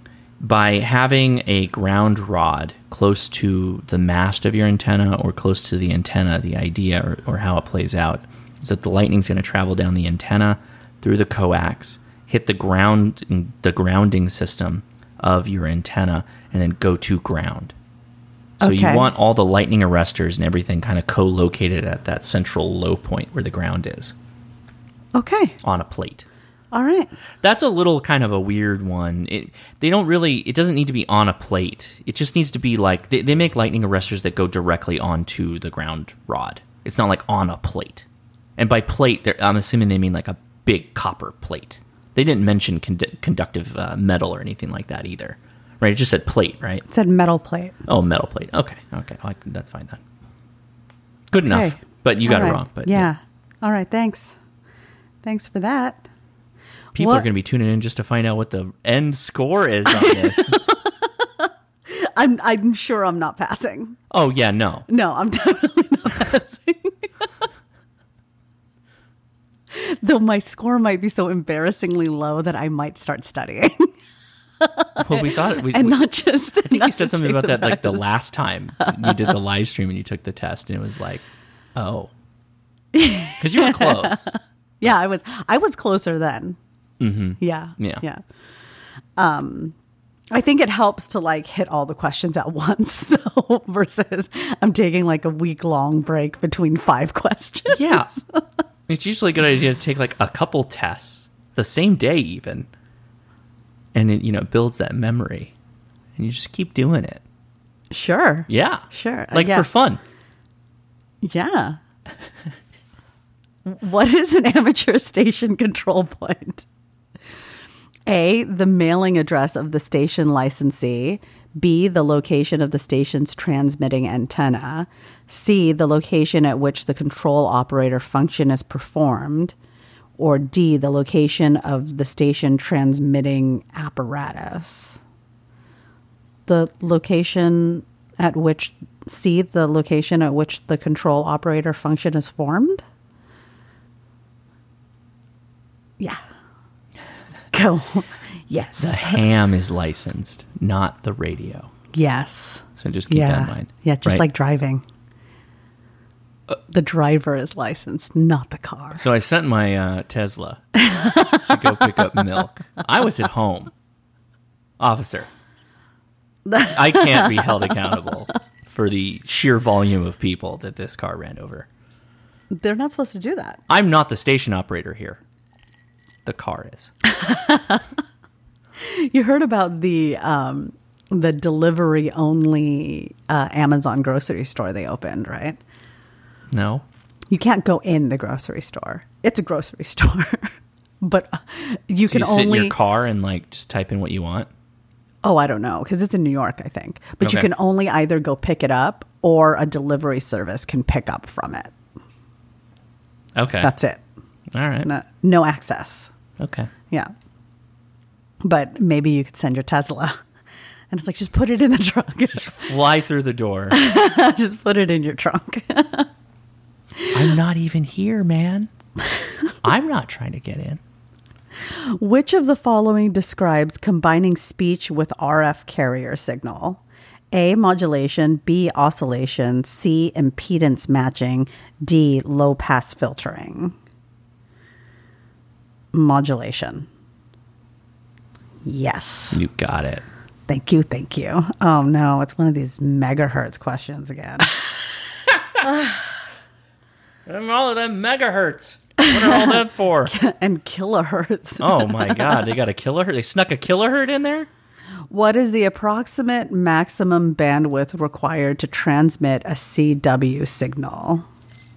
By having a ground rod close to the mast of your antenna or close to the antenna, the idea or, or how it plays out is that the lightning's going to travel down the antenna through the coax, hit the ground, the grounding system of your antenna, and then go to ground. So Okay. you want all the lightning arresters and everything kind of co-located at that central low point where the ground is Okay. on a plate. All right. That's a little kind of a weird one. It they don't really. It doesn't need to be on a plate. It just needs to be like they, they make lightning arresters that go directly onto the ground rod. It's not like on a plate. And by plate, they're- I'm assuming they mean like a big copper plate. They didn't mention con- conductive uh, metal or anything like that either, right? It just said plate, right? It said metal plate. Oh, metal plate. Okay, okay, I, that's fine then. Good enough. Okay. But you got All it right. wrong. But yeah. All right. Thanks. Thanks for that. people What- are going to be tuning in just to find out what the end score is on this. I'm I'm sure I'm not passing. Oh yeah, no. No, I'm definitely not passing. Though my score might be so embarrassingly low that I might start studying. Well, we thought we. and we not just. I think you said something about that like the last time you did the live stream and you took the test, and it was like, oh, because you were close. Yeah, I was. I was closer then. Mm-hmm. Yeah. Yeah. Yeah. Um, I think it helps to like hit all the questions at once, though, versus I'm taking like a week long break between five questions. Yeah, it's usually a good idea to take like a couple tests the same day, even, and it you know builds that memory, and you just keep doing it. Sure. Yeah, Sure. like Yeah. for fun. Yeah. What is an amateur station control point? A, the mailing address of the station licensee. B, the location of the station's transmitting antenna. C, the location at which the control operator function is performed. Or D, the location of the station transmitting apparatus. The location at which, C, the location at which the control operator function is formed? Yeah. Go. Yes. The ham is licensed, not the radio. Yes. So just keep yeah. that in mind. Yeah, just right? like driving. The driver is licensed, not the car. So I sent my uh, Tesla to go pick up milk. I was at home. Officer, I can't be held accountable for the sheer volume of people that this car ran over. They're not supposed to do that. I'm not the station operator here. The car is. You heard about the um, the delivery only uh, Amazon grocery store they opened, right? No. You can't go in the grocery store. It's a grocery store, but you So can you sit only in your car and like just type in what you want. Oh, I don't know, because it's in New York, I think. But you Okay. can only either go pick it up or a delivery service can pick up from it. Okay. That's it. All right. No, no access. Okay. Yeah. But maybe you could send your Tesla. And it's like, just put it in the trunk. Just fly through the door. Just put it in your trunk. I'm not even here, man. I'm not trying to get in. Which of the following describes combining speech with R F carrier signal? A, modulation, B, oscillation, C, impedance matching, D, low pass filtering. Modulation. Yes. You got it. Thank you, thank you. Oh no, it's one of these megahertz questions again. And all of them megahertz. What are all that for? And kilohertz. Oh my God. They got a kilohertz. They snuck a kilohertz in there? What is the approximate maximum bandwidth required to transmit a C W signal?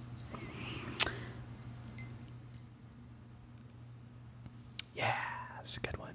Yeah, that's a good one.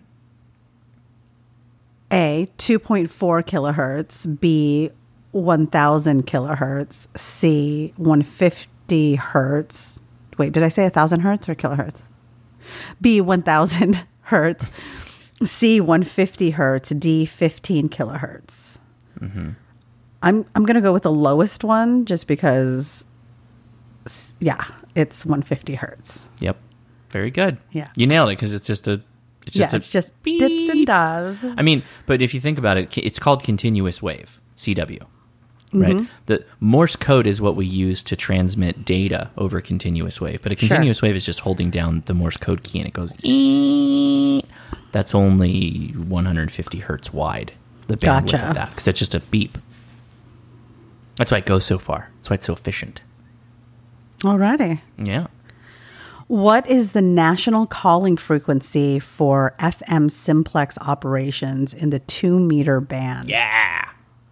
A, two point four kilohertz. B, one thousand kilohertz. C, one hundred fifty hertz. Wait, did I say one thousand hertz or kilohertz? B, one thousand hertz. C, one hundred fifty hertz. D, fifteen kilohertz. Mm-hmm. I'm I'm going to go with the lowest one just because, s- yeah, it's one hundred fifty hertz. Yep. Very good. Yeah. You nailed it because it's just a. It's Yeah, just a it's just beep. dits and does. I mean, but if you think about it, it's called continuous wave, C W. Right? Mm-hmm. The Morse code is what we use to transmit data over continuous wave, but a Sure. continuous wave is just holding down the Morse code key and it goes. "Ee." That's only one hundred fifty hertz wide. The bandwidth Gotcha. of that because it's just a beep. That's why it goes so far. That's why it's so efficient. Alrighty. Yeah. What is the national calling frequency for F M simplex operations in the two meter band? Yeah.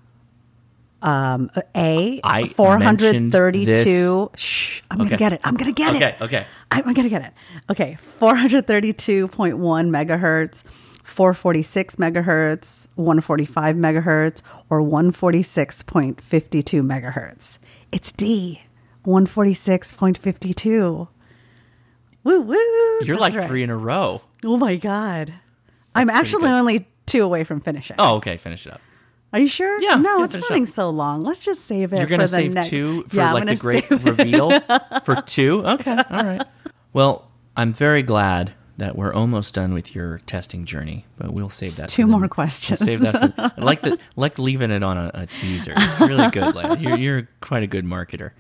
Um, A, I four hundred mentioned thirty-two. Shh, I'm going Okay. to get it. I'm going to get Okay. it. Okay. I'm going to get it. Okay. four hundred thirty-two point one megahertz, four hundred forty-six megahertz, one hundred forty-five megahertz, or one hundred forty-six point five two megahertz. It's D, one hundred forty-six point five two. Woo woo. You're That's like right. three in a row. Oh my God. I'm pretty actually good. only two away from finishing. Oh, okay. Finish it up. Are you sure? Yeah, No, yeah, it's finish running up. so long. Let's just save it You're going to for the save next. two for Yeah, I'm like the gonna great save it. reveal for two? Okay. All right. Well, I'm very glad that we're almost done with your testing journey, but we'll save that. two for the- more questions. We'll save that. For, I like the like leaving it on a, a teaser. It's really good, Leia. You're, you're quite a good marketer.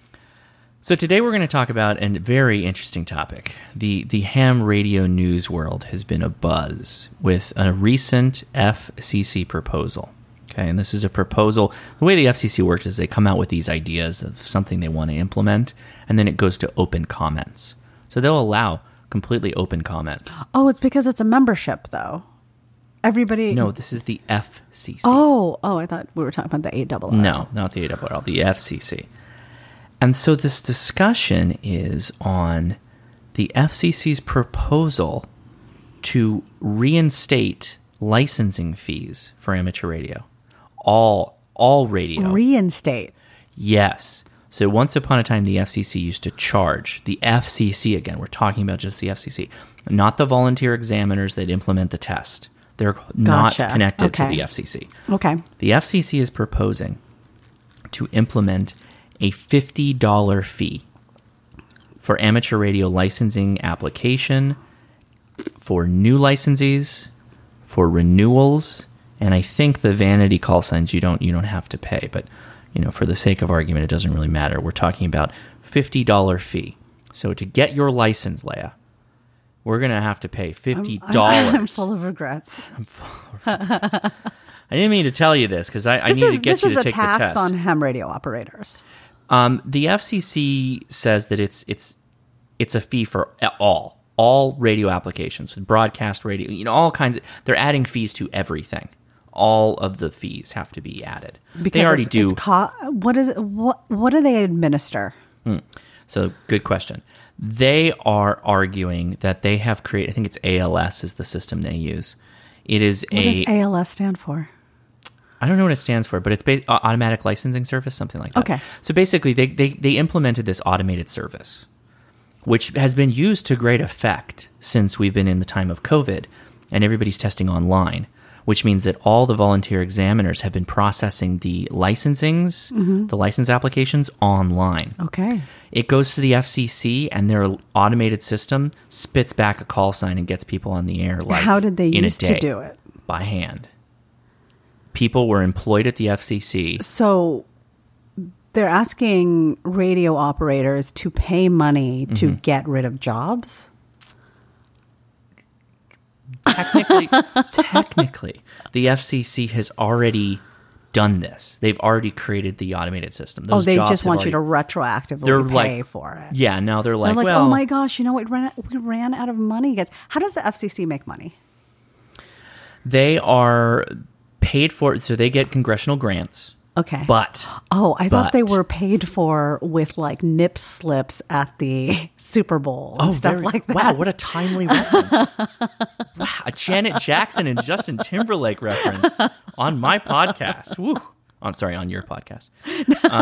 So today we're going to talk about a very interesting topic. The the ham radio news world has been abuzz with a recent F C C proposal. Okay, and this is a proposal. The way the F C C works is they come out with these ideas of something they want to implement, and then it goes to open comments. So they'll allow completely open comments. Oh, it's because it's a membership, though. Everybody. No, this is the F C C. Oh, oh, I thought we were talking about the A double L. No, not the A R R, the F C C. And so this discussion is on the F C C's proposal to reinstate licensing fees for amateur radio. All all radio. Reinstate. Yes. So once upon a time, the F C C used to charge. The F C C, again, we're talking about just the F C C, not the volunteer examiners that implement the test. They're not Gotcha. connected to Okay. the F C C. Okay. The F C C is proposing to implement a fifty dollars fee for amateur radio licensing application, for new licensees, for renewals, and I think the vanity call signs you don't you don't have to pay, but you know, for the sake of argument, it doesn't really matter. We're talking about fifty dollars fee. So to get your license, Leia, we're going to have to pay fifty dollars. I'm, I'm, I'm full of regrets. I'm full of regrets. I didn't mean to tell you this because I, I need is, to get you to take the test. This is a tax on ham radio operators. Um, the F C C says that it's it's it's a fee for all all radio applications, broadcast radio, you know, all kinds of. They're adding fees to everything. All of the fees have to be added. Because they already it's, do. It's co- what is it, what what do they administer? Hmm. So good question. They are arguing that they have created. I think it's A L S is the system they use. It is what a. does A L S stand for? I don't know what it stands for, but it's ba- automatic licensing service, something like that. Okay. So basically, they, they, they implemented this automated service, which has been used to great effect since we've been in the time of COVID and everybody's testing online, which means that all the volunteer examiners have been processing the licensings, mm-hmm. the license applications online. Okay. It goes to the F C C, and their automated system spits back a call sign and gets people on the air like How did they in used a day, to do it? By hand. People were employed at the F C C. So they're asking radio operators to pay money to mm-hmm. get rid of jobs? Technically, technically, the F C C has already done this. They've already created the automated system. Those oh, they jobs just want already, you to retroactively pay like, for it. Yeah, now they're like, they're like well, oh my gosh, you know, we ran, we ran out of money, guys. How does the F C C make money? They are paid for, so they get congressional grants. Okay. But. Oh, I but, thought they were paid for with like nip slips at the Super Bowl and oh, stuff very, like that. Wow, what a timely reference. Wow, a Janet Jackson and Justin Timberlake reference on my podcast. Woo. I'm sorry, on your podcast. Uh,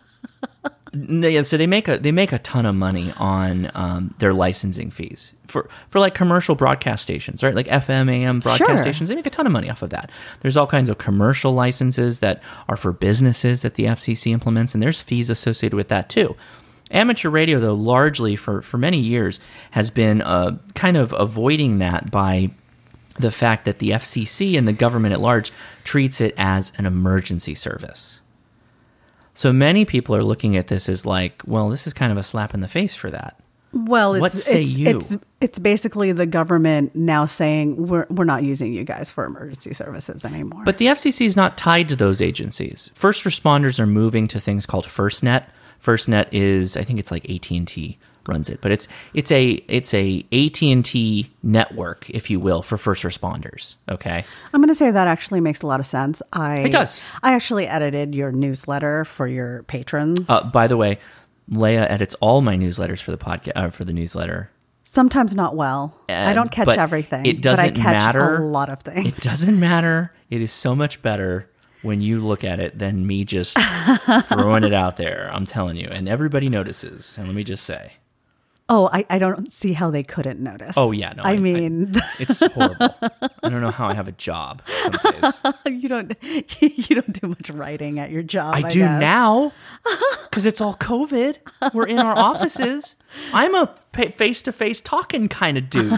yeah, so they make a they make a ton of money on um, their licensing fees for for like commercial broadcast stations, right? Like F M, A M broadcast sure. stations. They make a ton of money off of that. There's all kinds of commercial licenses that are for businesses that the F C C implements, and there's fees associated with that too. Amateur radio, though, largely for for many years has been uh, kind of avoiding that by the fact that the F C C and the government at large treats it as an emergency service. So many people are looking at this as like, well, this is kind of a slap in the face for that. Well, it's, what say it's, you? It's, it's basically the government now saying we're we're not using you guys for emergency services anymore. But the F C C is not tied to those agencies. First responders are moving to things called FirstNet. FirstNet is, I think it's like A T and T runs it, but it's it's a it's a A T and T network, if you will, for first responders. Okay, I'm going to say that actually makes a lot of sense. I it does. I actually edited your newsletter for your patrons. Uh, by the way, Leia edits all my newsletters for the podcast uh, for the newsletter. Sometimes not well. Uh, I don't catch everything. It doesn't but I catch matter. A lot of things. It doesn't matter. It is so much better when you look at it than me just throwing it out there. I'm telling you, and everybody notices. And let me just say. Oh, I, I don't see how they couldn't notice. Oh, yeah. No, I, I mean... I, it's horrible. I don't know how I have a job some days. you don't you don't do much writing at your job, I, I do guess. now because it's all COVID. We're in our offices. I'm a face-to-face talking kind of dude.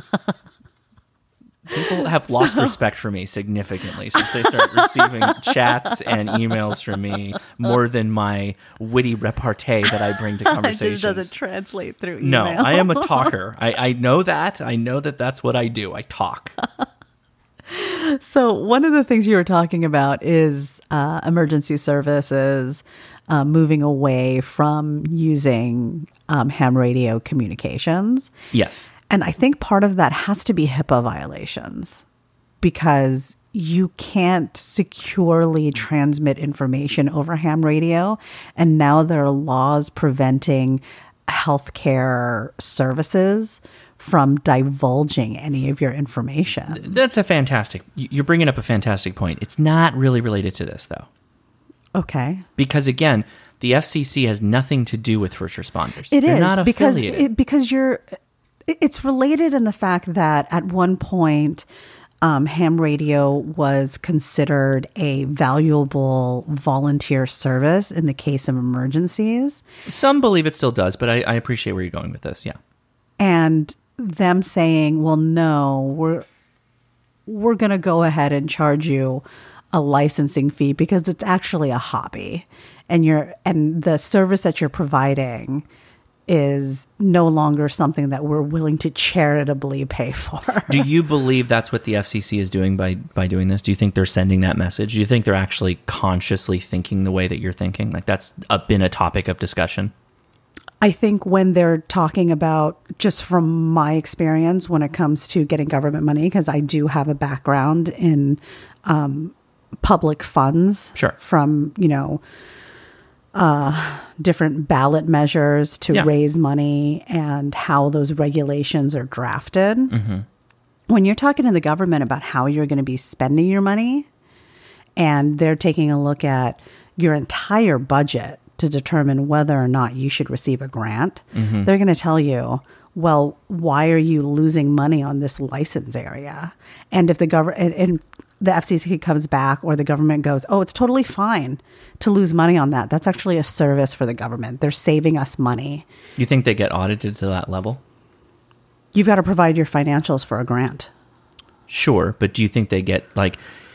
People have lost so, respect for me significantly since they start receiving chats and emails from me more than my witty repartee that I bring to conversations. It just doesn't translate through email. No, I am a talker. I, I know that. I know that that's what I do. I talk. So one of the things you were talking about is uh, emergency services uh, moving away from using um, ham radio communications. Yes. And I think part of that has to be HIPAA violations because you can't securely transmit information over ham radio. And now there are laws preventing healthcare services from divulging any of your information. That's a fantastic, you're bringing up a fantastic point. It's not really related to this, though. Okay. Because again, the F C C has nothing to do with first responders. It They're is not because affiliated. it, because you're. It's related in the fact that at one point, um, ham radio was considered a valuable volunteer service in the case of emergencies. Some believe it still does, but I, I appreciate where you're going with this. Yeah, and them saying, "Well, no, we're we're going to go ahead and charge you a licensing fee because it's actually a hobby, and you're and the service that you're providing is no longer something that we're willing to charitably pay for. Do you believe that's what the F C C is doing by, by doing this? Do you think they're sending that message? Do you think they're actually consciously thinking the way that you're thinking? Like that's a, been a topic of discussion? I think when they're talking about, just from my experience, when it comes to getting government money, because I do have a background in um, public funds sure. from, you know, uh, different ballot measures to yeah. raise money and how those regulations are drafted. Mm-hmm. When you're talking to the government about how you're going to be spending your money, and they're taking a look at your entire budget to determine whether or not you should receive a grant, mm-hmm. they're going to tell you, well, why are you losing money on this license area? And if the government and, and the F C C comes back, or the government goes, oh, it's totally fine to lose money on that. That's actually a service for the government. They're saving us money. You think they get audited to that level? You've got to provide your financials for a grant. Sure, but do you think they get like...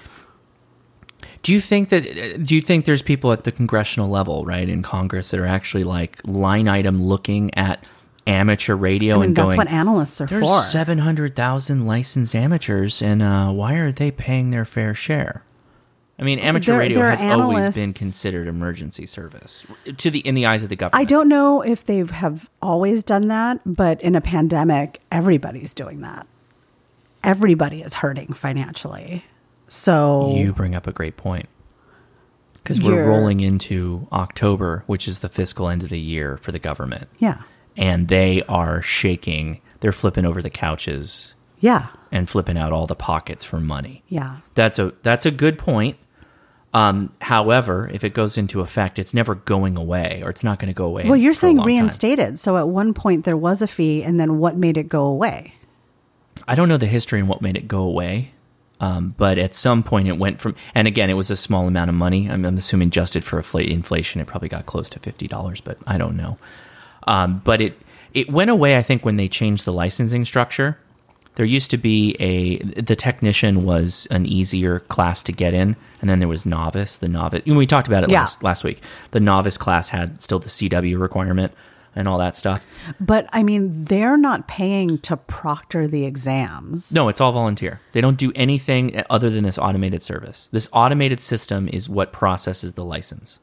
Do you think that, do you think there's people at the congressional level, right, in Congress that are actually like line item looking at amateur radio I mean, and that's going, what analysts are there's for. seven hundred thousand licensed amateurs, and uh, why are they paying their fair share? I mean, amateur there, radio there has always been considered emergency service to the in the eyes of the government. I don't know if they have always done that, but in a pandemic, everybody's doing that. Everybody is hurting financially. So you bring up a great point, because we're rolling into October, which is the fiscal end of the year for the government. Yeah. And they are shaking. They're flipping over the couches. Yeah. And flipping out all the pockets for money. Yeah. That's a that's a good point. Um, however, if it goes into effect, it's never going away, or it's not going to go away. Well, you're saying reinstated. Time. So at one point there was a fee, and then what made it go away? I don't know the history and what made it go away. Um, but at some point it went from, and again, it was a small amount of money. I'm, I'm assuming adjusted for inflation, it probably got close to fifty dollars, but I don't know. Um, but it, it went away, I think, when they changed the licensing structure. There used to be a, the technician was an easier class to get in, and then there was novice, the novice. We talked about it yeah. last, last week. The novice class had still the C W requirement and all that stuff. But, I mean, they're not paying to proctor the exams. No, it's all volunteer. They don't do anything other than this automated service. This automated system is what processes the license.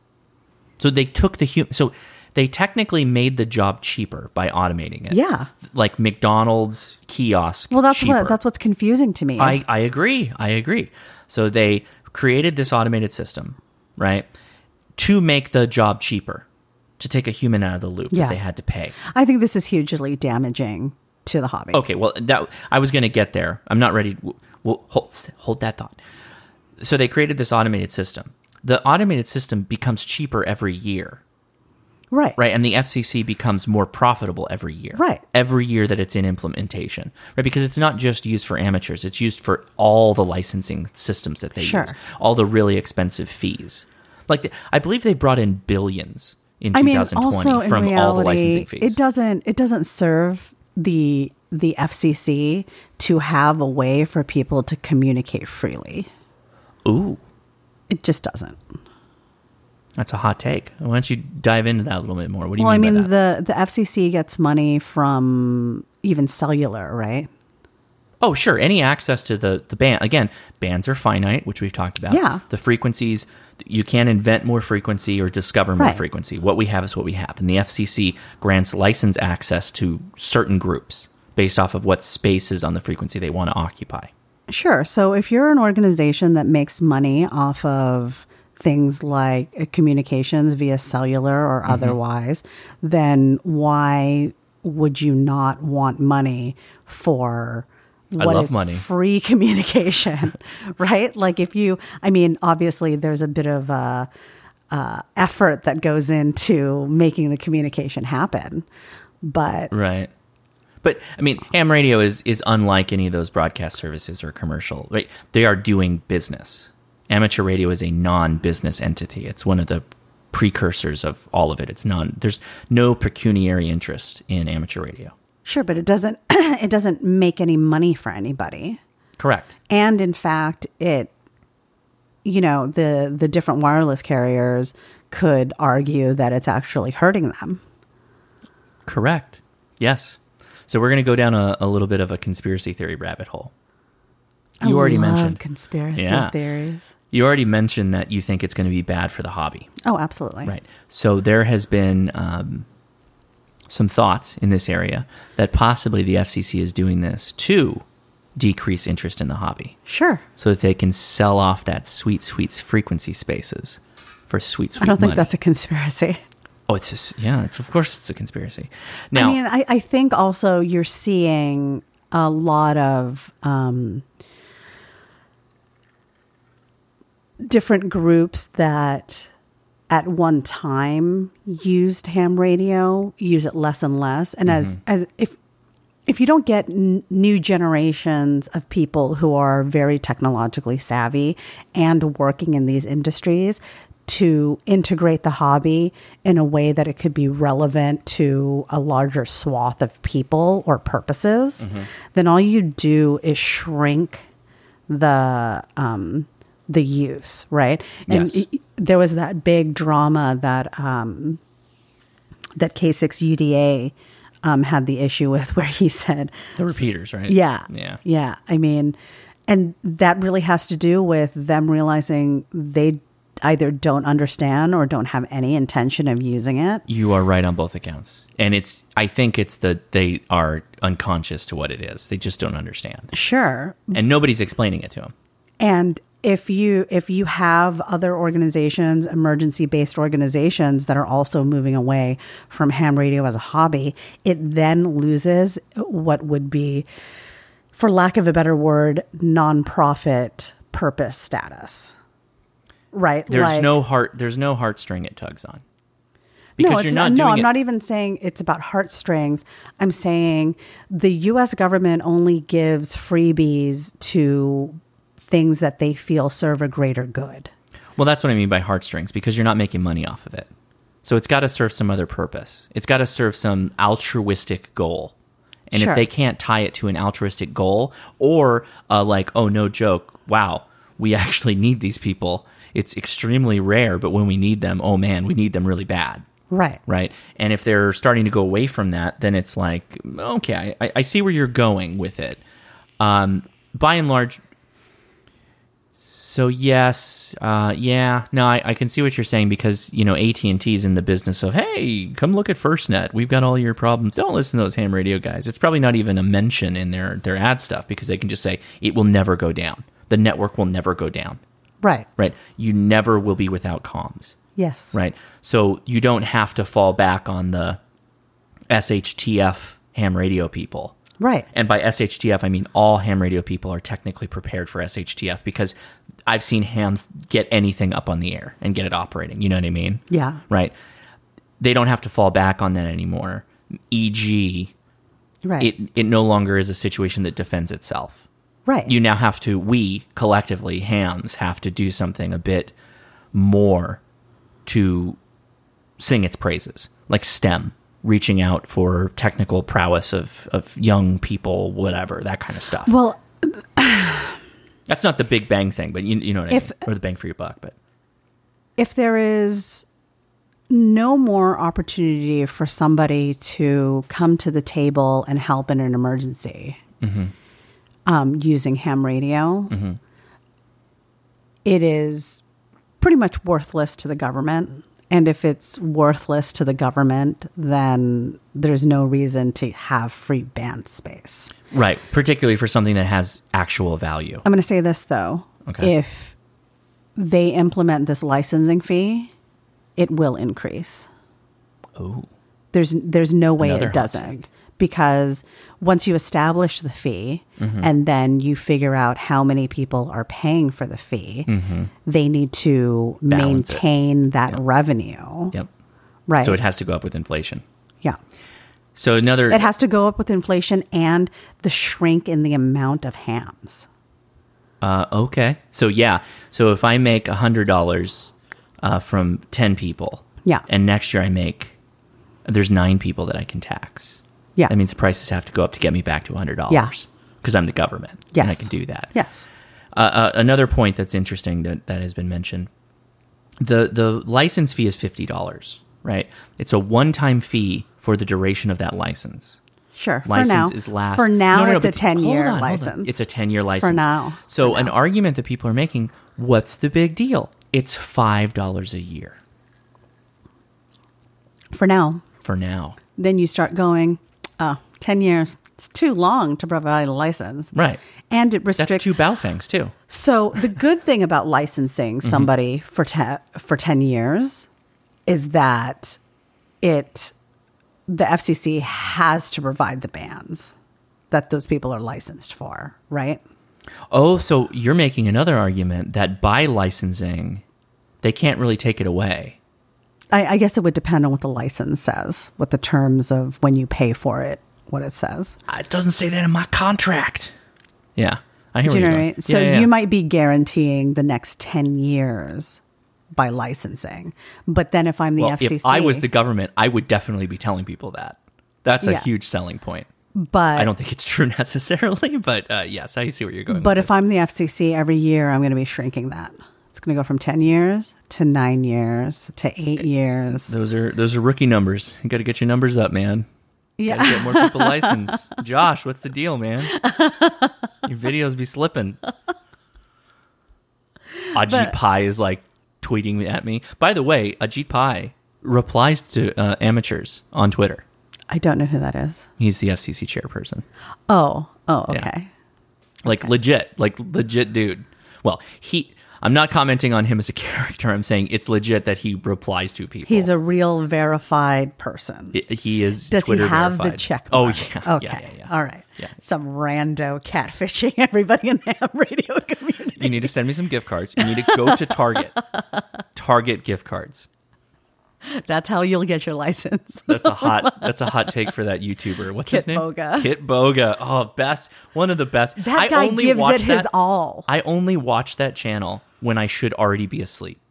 So they took the human... So they technically made the job cheaper by automating it. Yeah. Like McDonald's kiosk Well, that's cheaper. what that's what's confusing to me. I, I agree. I agree. So they created this automated system, right, to make the job cheaper, to take a human out of the loop yeah. that they had to pay. I think this is hugely damaging to the hobby. Okay, well, that I was going to get there. I'm not ready. Well, hold, hold that thought. So they created this automated system. The automated system becomes cheaper every year. Right. Right. And the F C C becomes more profitable every year. Right. Every year that it's in implementation. Right. Because it's not just used for amateurs. It's used for all the licensing systems that they sure. use. All the really expensive fees. Like, the, I believe they brought in billions in I twenty twenty mean, also from reality, all the licensing fees. It doesn't, it doesn't serve the the F C C to have a way for people to communicate freely. Ooh. It just doesn't. That's a hot take. Why don't you dive into that a little bit more? What do you well, mean I mean, by that? the the F C C gets money from even cellular, right? Oh, sure. Any access to the, the band. Again, bands are finite, which we've talked about. Yeah. The frequencies, you can't invent more frequency or discover more right. frequency. What we have is what we have. And the F C C grants license access to certain groups based off of what space is on the frequency they want to occupy. Sure. So if you're an organization that makes money off of things like communications via cellular or mm-hmm. otherwise, then why would you not want money for what is money. free communication, right? Like if you, I mean, obviously there's a bit of a, uh, effort that goes into making the communication happen, but right. But I mean, ham radio is is unlike any of those broadcast services or commercial, right? They are doing business. Amateur radio is a non-business entity. It's one of the precursors of all of it. It's non. There's no pecuniary interest in amateur radio. Sure, but it doesn't. It doesn't make any money for anybody. Correct. And in fact, it, you know, the the different wireless carriers could argue that it's actually hurting them. Correct. Yes. So we're going to go down a, a little bit of a conspiracy theory rabbit hole. You I already love mentioned conspiracy yeah. theories. You already mentioned that you think it's going to be bad for the hobby. Oh, absolutely. Right. So there has been um, some thoughts in this area that possibly the F C C is doing this to decrease interest in the hobby. Sure. So that they can sell off that sweet, sweet frequency spaces for sweet, sweet I don't money. think that's a conspiracy. Oh, it's a, yeah, it's of course it's a conspiracy. Now, I mean, I, I think also you're seeing a lot of um, different groups that at one time used ham radio, use it less and less. And as, as if, if you don't get n- new generations of people who are very technologically savvy and working in these industries to integrate the hobby in a way that it could be relevant to a larger swath of people or purposes, mm-hmm. then all you do is shrink the um, the use, right? And Yes. it, there was that big drama that um, that K six U D A um, had the issue with, where he said the repeaters, right? Yeah, Yeah. yeah. I mean, and that really has to do with them realizing they either don't understand or don't have any intention of using it. You are right on both accounts. And it's, I think it's that they are unconscious to what it is. They just don't understand. Sure. And nobody's explaining it to them. And if you if you have other organizations, emergency-based organizations that are also moving away from ham radio as a hobby, it then loses what would be, for lack of a better word, nonprofit purpose status. Right? There's like, no heart there's no heartstring it tugs on. Because no, you're it's not not, no, doing I'm it. not even saying it's about heartstrings. I'm saying the U S government only gives freebies to things that they feel serve a greater good. Well, that's what I mean by heartstrings, because you're not making money off of it. So it's got to serve some other purpose. It's got to serve some altruistic goal. And Sure. if they can't tie it to an altruistic goal, or uh, like, oh, no joke, wow, we actually need these people. It's extremely rare, but when we need them, oh man, we need them really bad. Right. Right. And if they're starting to go away from that, then it's like, okay, I, I see where you're going with it. Um, by and large, so yes, uh, yeah, no, I, I can see what you're saying, because, you know, A T and T's in the business of, hey, come look at FirstNet. We've got all your problems. Don't listen to those ham radio guys. It's probably not even a mention in their, their ad stuff, because they can just say it will never go down. The network will never go down. Right. Right. You never will be without comms. Yes. Right. So you don't have to fall back on the S H T F ham radio people. Right. And by S H T F, I mean all ham radio people are technically prepared for S H T F, because I've seen hams get anything up on the air and get it operating. You know what I mean? Yeah. Right. They don't have to fall back on that anymore. for example, Right. it, it no longer is a situation that defends itself. Right. You now have to, we collectively, hams, have to do something a bit more to sing its praises, like STEM, reaching out for technical prowess of, of young people, whatever, that kind of stuff. Well, That's not the Big Bang thing, but you, you know what If- I mean, or the bang for your buck. But if there is no more opportunity for somebody to come to the table and help in an emergency Mm-hmm. um, using ham radio, Mm-hmm. it is pretty much worthless to the government. And if it's worthless to the government, then there's no reason to have free band space. right, particularly for something that has actual value. I'm going to say this, though. Okay. If they implement this licensing fee, it will increase. Oh, There's there's no way Another it hot doesn't, because once you establish the fee Mm-hmm. and then you figure out how many people are paying for the fee, they need to Mm-hmm. Balance it. maintain that revenue. yep. Right. So it has to go up with inflation. yeah. So another, It has to go up with inflation and the shrink in the amount of hams. uh, okay. So yeah. So if I make a hundred dollars uh, from ten people, Yeah. and next year I make, there's nine people that I can tax. Yeah. That means the prices have to go up to get me back to a hundred dollars. Yeah. Because I'm the government. Yes. And I can do that. Yes. Uh, uh, another point that's interesting that, that has been mentioned, the the license fee is fifty dollars, right? It's a one-time fee for the duration of that license. Sure. License for now. is last. For now, no, no, no, it's a but ten-year hold on, hold on. license. It's a ten-year license. For now. So For an now. argument that people are making, what's the big deal? It's five dollars a year. For now. For now. Then you start going, oh, ten years. It's too long to provide a license. Right. And it restricts. That's two Baofangs, too. So the good thing about licensing somebody mm-hmm. for te- for ten years is that it the F C C has to provide the bands that those people are licensed for, right? Oh, so you're making another argument that by licensing, they can't really take it away. I, I guess it would depend on what the license says, what the terms of when you pay for it, what it says. It doesn't say that in my contract. Yeah, I hear Do what you you're know going. what I mean? So Yeah, yeah, you yeah. might be guaranteeing the next ten years by licensing. But then if I'm the Well, F C C... if I was the government, I would definitely be telling people that. That's a Yeah. huge selling point. But I don't think it's true necessarily, but uh, yes, I see where you're going But with if this. I'm the F C C, every year I'm going to be shrinking that. It's going to go from ten years to nine years to eight years. Those are those are rookie numbers. You got to get your numbers up, man. Yeah. Gotta get more people licensed. Josh, what's the deal, man? Your videos be slipping. Ajit But- Pai is like tweeting at me. By the way, Ajit Pai replies to uh, amateurs on Twitter. I don't know who that is. He's the F C C chairperson. Oh, oh, Yeah. okay. Like legit, like legit dude. Well, he. I'm not commenting on him as a character. I'm saying it's legit that he replies to people. He's a real verified person. I- He is. Does Twitter he have verified. the check Oh mark? yeah. Okay. Yeah, yeah, yeah. All right. Yeah. Some rando catfishing everybody in the ham radio community. You need to send me some gift cards. You need to go to Target. Target gift cards. That's how you'll get your license. That's a hot. That's a hot take for that YouTuber. What's Kit his name? Boga. Kit Boga. Oh, best. One of the best. That I guy only gives watch it his that- all. I only watch that channel when I should already be asleep.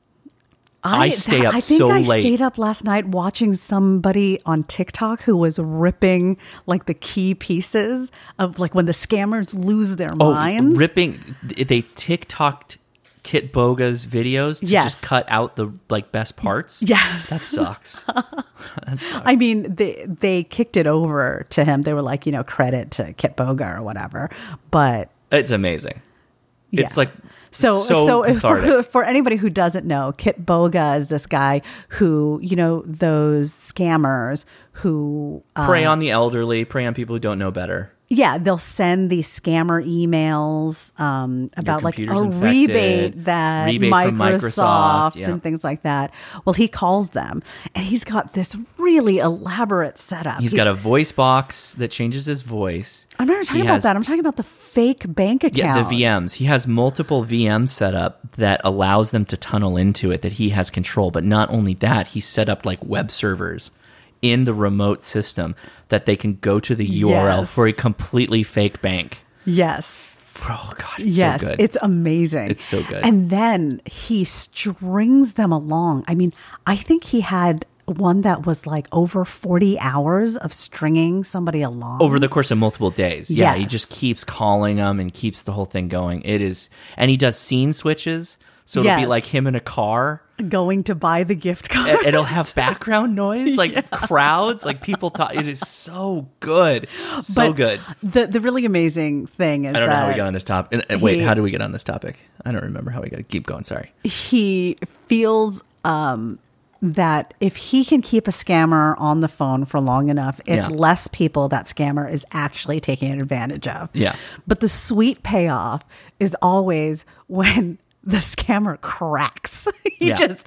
I stay up I think so I late. stayed up last night watching somebody on TikTok who was ripping like the key pieces of like when the scammers lose their Oh, minds. ripping. They TikToked Kit Boga's videos to Yes. just cut out the like best parts. Yes. That sucks. That sucks. I mean, they they kicked it over to him. They were like, you know, credit to Kit Boga or whatever. But It's amazing. It's yeah. like So, so, so, if for, cathartic. for anybody who doesn't know, Kit Boga is this guy who, you know, those scammers who, um, prey on the elderly, prey on people who don't know better. yeah, they'll send these scammer emails um, about like a computer's infected, rebate that rebate from Microsoft Microsoft, yeah. and things like that. Well, he calls them, and he's got this really elaborate setup. He's got a voice box that changes his voice. I'm not talking He about has- that. I'm talking about the fake bank account. Yeah, the V Ms. He has multiple V Ms set up that allows them to tunnel into it, that he has control. But not only that, he set up like web servers in the remote system that they can go to the U R L Yes. for a completely fake bank. Yes. Oh, God, it's Yes, so good. it's amazing. It's so good. And then he strings them along. I mean, I think he had one that was like over forty hours of stringing somebody along. Over the course of multiple days. Yeah, he Yes. just keeps calling them and keeps the whole thing going. It is, and he does scene switches. So it'll be Yes. like him in a car. going to buy the gift card. It- It'll have background noise, like crowds, like people talk. It is so good. So But good. The the really amazing thing is I don't know that how we got on this topic. Uh, Wait, he- how do we get on this topic? I don't remember how we got to keep going. Sorry. he feels um, that if he can keep a scammer on the phone for long enough, it's Yeah. less people that scammer is actually taking advantage of. Yeah. But the sweet payoff is always when the scammer cracks. he Yeah. just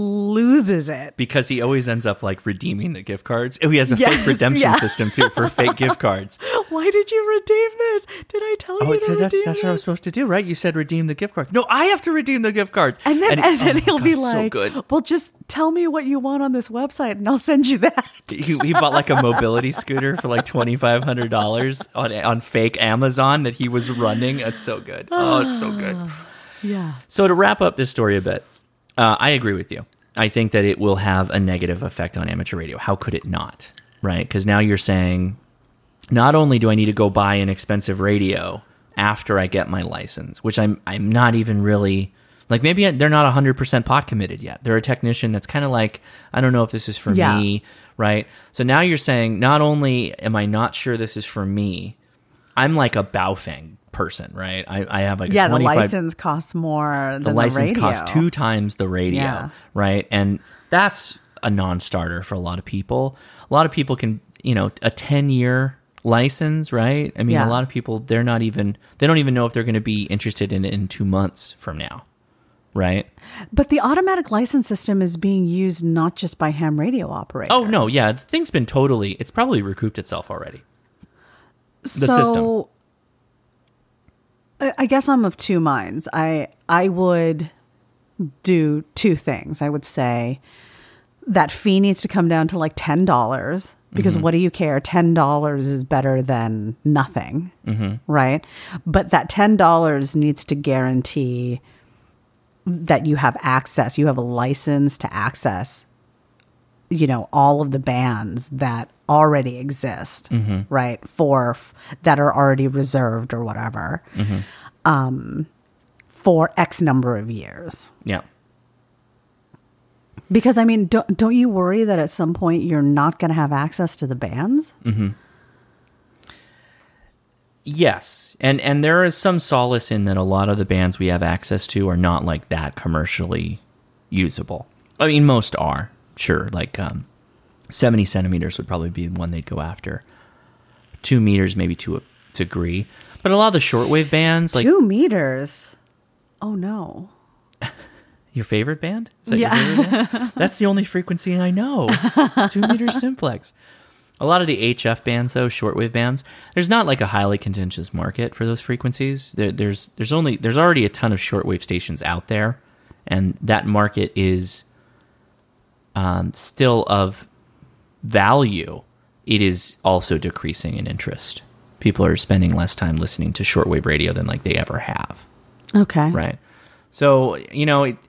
loses it. Because he always ends up like redeeming the gift cards. Oh, he has a Yes, fake redemption yeah. system too for fake gift cards. Why did you redeem this? Did I tell you Oh, to so that's redeem that's what I was this? supposed to do, right? You said redeem the gift cards. No, I have to redeem the gift cards. And then, and, he- then oh my he'll God, be so like, good. well, just tell me what you want on this website and I'll send you that. He, he bought like a mobility scooter for like twenty five hundred dollars on on fake Amazon that he was running. It's so good. Oh, it's so good. Yeah. So to wrap up this story a bit, uh, I agree with you. I think that it will have a negative effect on amateur radio. How could it not? Right? Because now you're saying, not only do I need to go buy an expensive radio after I get my license, which I'm I'm not even really Like maybe they're not one hundred percent pot committed yet. They're a technician that's kind of like, I don't know if this is for Yeah. me, right? So now you're saying, not only am I not sure this is for me, I'm like a Baofeng person, right? I, I have like Yeah, a the twenty-five license costs more than the the license radio. costs two times the radio, Yeah. right? And that's a non-starter for a lot of people. A lot of people can, you know, a ten-year license, right? I mean, Yeah. a lot of people, they're not even, they don't even know if they're going to be interested in it in two months from now, right? But the automatic license system is being used not just by ham radio operators. Oh, no, yeah, the thing's been totally, it's probably recouped itself already. The so, system. I I guess I'm of two minds. I I would do two things. I would say that fee needs to come down to like ten dollars because Mm-hmm. what do you care? ten dollars is better than nothing, Mm-hmm. right? But that ten dollars needs to guarantee that you have access, you have a license to access, you know, all of the bands that already exist, Mm-hmm. right? For f- that are already reserved or whatever, Mm-hmm. um, for X number of years. Yeah. Because I mean, don't don't you worry that at some point you're not going to have access to the bands? Yes, and and there is some solace in that a lot of the bands we have access to are not like that commercially usable. I mean, most are, sure. Like um, seventy centimeters would probably be one they'd go after. Two meters, maybe to a degree. But a lot of the shortwave bands, like Two meters. Oh no. your favorite band? Is that Yeah. your favorite band? That's the only frequency I know. Two meter simplex. A lot of the H F bands, though, shortwave bands, there's not like a highly contentious market for those frequencies. There, there's there's only there's already a ton of shortwave stations out there, and that market is um, still of value. It is also decreasing in interest. People are spending less time listening to shortwave radio than like they ever have. Okay. Right. So, you know, it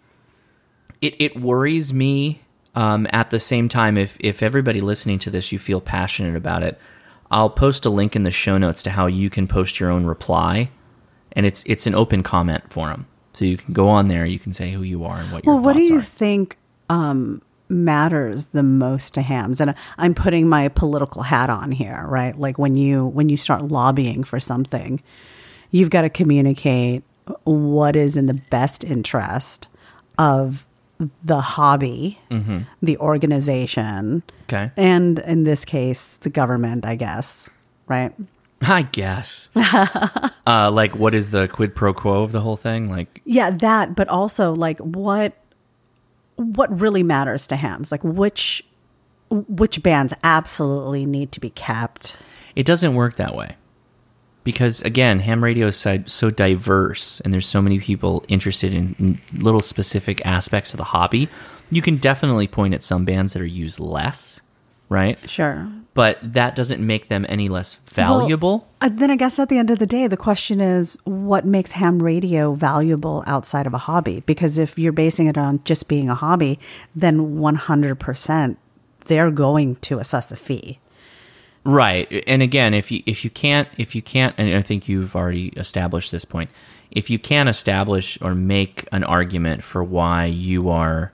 it, it worries me. Um, at the same time, if, if everybody listening to this, you feel passionate about it, I'll post a link in the show notes to how you can post your own reply. And it's it's an open comment forum. So you can go on there, you can say who you are and what your Well, what thoughts do you are. think um, matters the most to hams? And I'm putting my political hat on here, right? Like when you when you start lobbying for something, you've got to communicate what is in the best interest of the hobby, Mm-hmm. the organization, Okay. and in this case, the government, I guess, right? I guess. uh, like, what is the quid pro quo of the whole thing? Like, Yeah, that, but also like what what really matters to hams? Like which which bands absolutely need to be kept? it doesn't work that way. Because, again, ham radio is so, so diverse, and there's so many people interested in, in little specific aspects of the hobby. You can definitely point at some bands that are used less, right? Sure. But that doesn't make them any less valuable. Well, uh, then I guess at the end of the day, the question is what makes ham radio valuable outside of a hobby? Because if you're basing it on just being a hobby, then one hundred percent they're going to assess a fee. Right. And again, if you if you can't if you can't and I think you've already established this point, if you can't establish or make an argument for why you are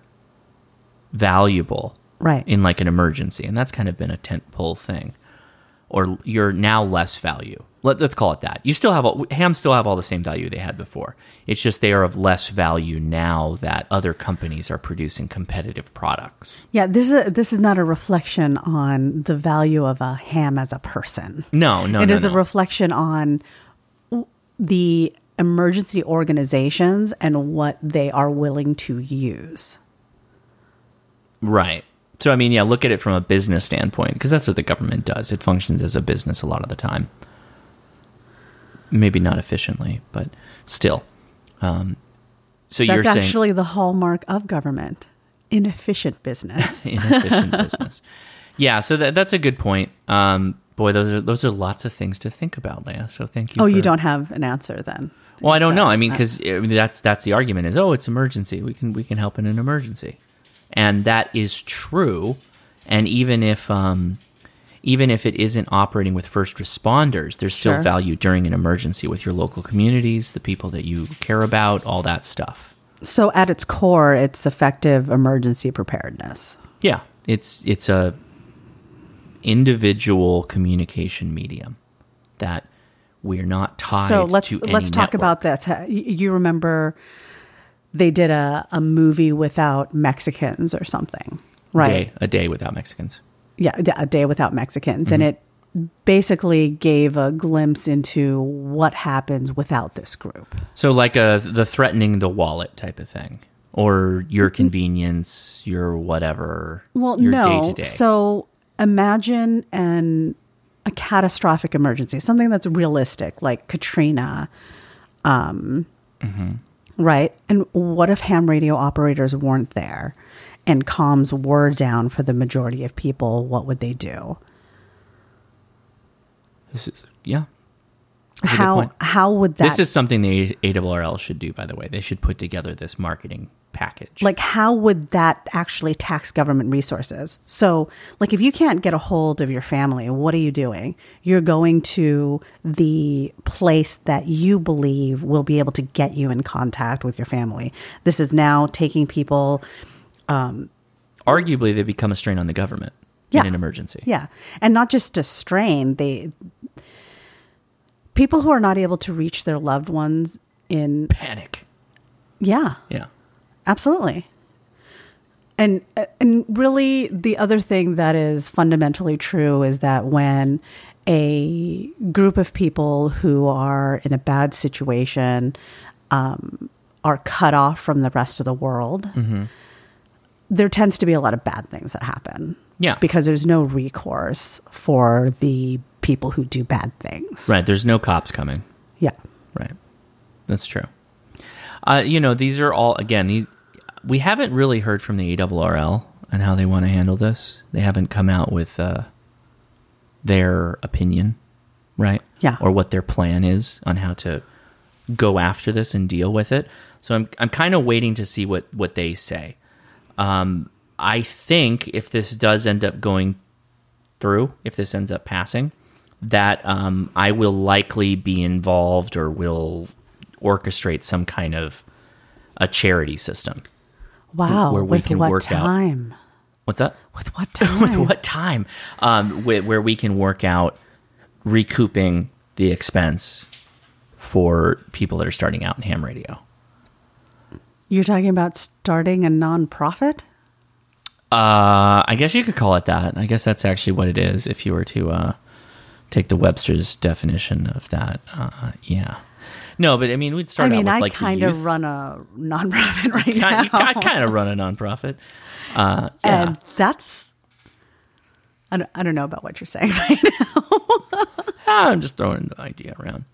valuable Right. in like an emergency, and that's kind of been a tentpole thing, or you're now less value. Let, let's call it that. You still have all, hams still have all the same value they had before. It's just they are of less value now that other companies are producing competitive products. Yeah, this is a, this is not a reflection on the value of a ham as a person. No, no, It no, is no. a reflection on the emergency organizations and what they are willing to use. Right. So, I mean, yeah, look at it from a business standpoint, because that's what the government does. It functions as a business a lot of the time. Maybe not efficiently, but still. Um, so That's you're saying actually the hallmark of government. Inefficient business. inefficient business. Yeah, so that, that's a good point. Um, boy, those are those are lots of things to think about, Leah. So thank you. Oh, for, you don't have an answer then? Well, I Is don't that- know. I mean, because I mean, that's that's the argument is, oh, it's emergency. We can we can help in an emergency, and that is true. And even if um, even if it isn't operating with first responders, there's still Sure. value during an emergency with your local communities, the people that you care about, all that stuff. So at its core, it's effective emergency preparedness. Yeah, it's it's a individual communication medium that we're not tied so let's, to any let's talk network. about this. Ha- You you remember they did a, a movie without Mexicans or something, right? Day, a day without Mexicans. Yeah, A Day Without Mexicans. Mm-hmm. And it basically gave a glimpse into what happens without this group. So like a the threatening the wallet type of thing, or your convenience, your whatever. Well, your no. day-to-day. So imagine an a catastrophic emergency, something that's realistic, like Katrina, um, Mm-hmm. right? And what if ham radio operators weren't there and comms were down for the majority of people? What would they do? This is yeah. That's a good How point. how would that? This is something the A R L should do, by the way. They should put together this marketing package. like how would that actually tax government resources? So like if you can't get a hold of your family, what are you doing? You're going to the place that you believe will be able to get you in contact with your family. This is now taking people arguably, they become a strain on the government Yeah. in an emergency. Yeah. And not just a strain, they people who are not able to reach their loved ones in Panic. yeah. Yeah. Absolutely. And and really the other thing that is fundamentally true is that when a group of people who are in a bad situation um, are cut off from the rest of the world, Mm-hmm. there tends to be a lot of bad things that happen. Yeah. Because there's no recourse for the people who do bad things. Right. There's no cops coming. Yeah. Right. That's true. Uh, you know, these are all, again, these we haven't really heard from the A R R L and how they want to handle this. They haven't come out with uh, their opinion, right? Yeah. Or what their plan is on how to go after this and deal with it. So I'm I'm kind of waiting to see what, what they say. Um, I think if this does end up going through, if this ends up passing, that um, I will likely be involved or will orchestrate some kind of a charity system. Wow. Where we With can what work out- time? What's that? With what time? With what time? Um, where, where we can work out recouping the expense for people that are starting out in ham radio. You're talking about starting a nonprofit? Uh, I guess you could call it that. I guess that's actually what it is if you were to uh, take the Webster's definition of that. Uh, yeah. No, but I mean, we'd start I mean, out with I like kind the of youth. run a nonprofit right Kind- now. you- I kind of run a nonprofit. Uh, yeah. And that's, I don't, I don't know about what you're saying right now. Ah, I'm just throwing the idea around.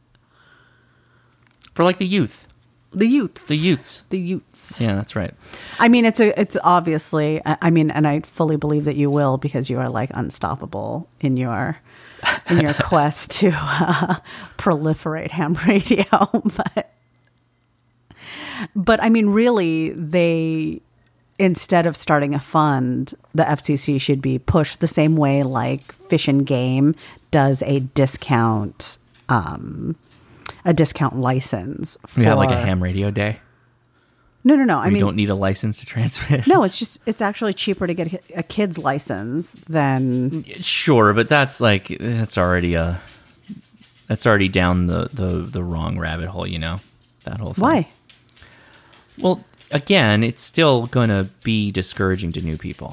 For like the youth. The youths. The youths. The youths. Yeah, that's right. I mean, it's a, it's obviously, I I mean, and I fully believe that you will because you are like unstoppable in your, in your quest to uh, proliferate ham radio. But, but I mean, really, they, instead of starting a fund, the F C C should be pushed the same way like Fish and Game does a discount, um, a discount license. For, We have like a ham radio day. No, no, no. I we mean, don't need a license to transmit. no, it's just it's actually cheaper to get a kid's license than Sure, but that's like that's already a that's already down the, the, the wrong rabbit hole, you know? That whole thing. why? Well, again, it's still going to be discouraging to new people.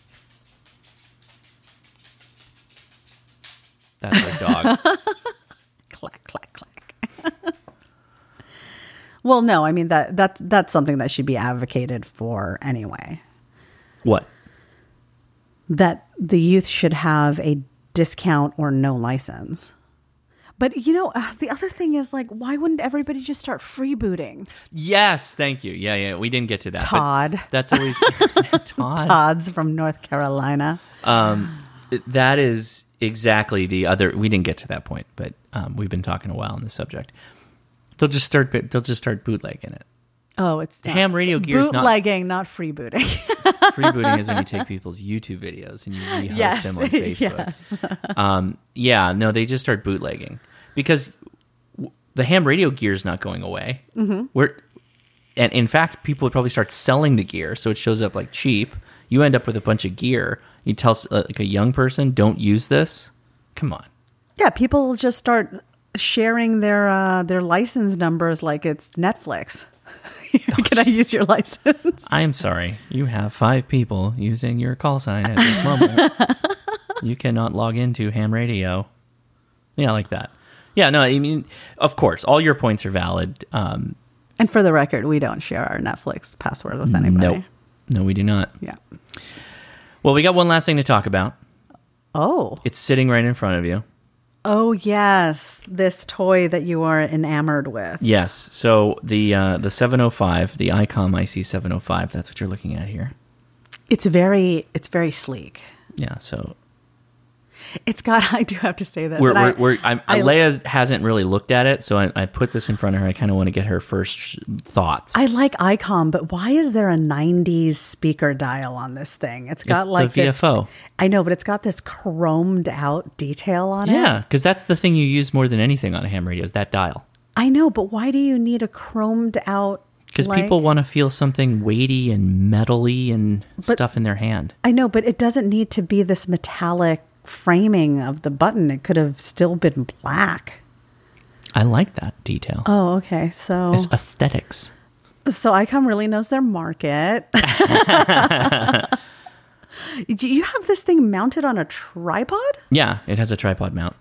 That's our dog. Clack clack clack. Well, no, I mean that that's that's something that should be advocated for anyway. What? That the youth should have a discount or no license. But you know, uh, the other thing is like, why wouldn't everybody just start freebooting? Yes, thank you. Yeah, yeah, we didn't get to that. but Todd. That's always Todd. Todd's from North Carolina. Um, that is exactly the other. We didn't get to that point, but um, we've been talking a while on this subject. They'll just start. They'll just start bootlegging it. Oh, it's not- Ham radio gear's not- bootlegging, not freebooting. Freebooting is when you take people's YouTube videos and you rehost Yes, them on Facebook. yes. Um, yeah, no, they just start bootlegging because w- the ham radio gear is not going away. Mm-hmm. We're and in fact, people would probably start selling the gear, so it shows up like cheap. You end up with a bunch of gear. You tell uh, like a young person, don't use this. Come on. Yeah, people will just start sharing their uh, their license numbers like it's Netflix. Can I use your license? I am sorry. You have five people using your call sign at this moment. You cannot log into ham radio. Yeah, like that. Yeah, no, I mean, of course, all your points are valid. Um, and for the record, we don't share our Netflix password with anybody. No, no, we do not. Yeah. Well, we got one last thing to talk about. Oh. It's sitting right in front of you. Oh, yes. This toy that you are enamored with. Yes. So the uh, the seven oh five, the ICOM I C seven oh five, that's what you're looking at here. It's very, it's very sleek. Yeah, so... It's got, I do have to say this. We're, I, we're, we're, I'm, I, Leia hasn't really looked at it, so I, I put this in front of her. I kind of want to get her first sh- thoughts. I like ICOM, but why is there a nineties speaker dial on this thing? It's got It's like the V F O. This, I know, but it's got this chromed out detail on it. Yeah, because that's the thing you use more than anything on a ham radio is that dial. I know, but why do you need a chromed out? Because like, people want to feel something weighty and metally and But- stuff in their hand. I know, but it doesn't need to be this metallic framing of the button. It could have still been black. I like that detail. Oh, okay. So, It's aesthetics. so ICOM really knows their market. Do you have this thing mounted on a tripod? Yeah, it has a tripod mount.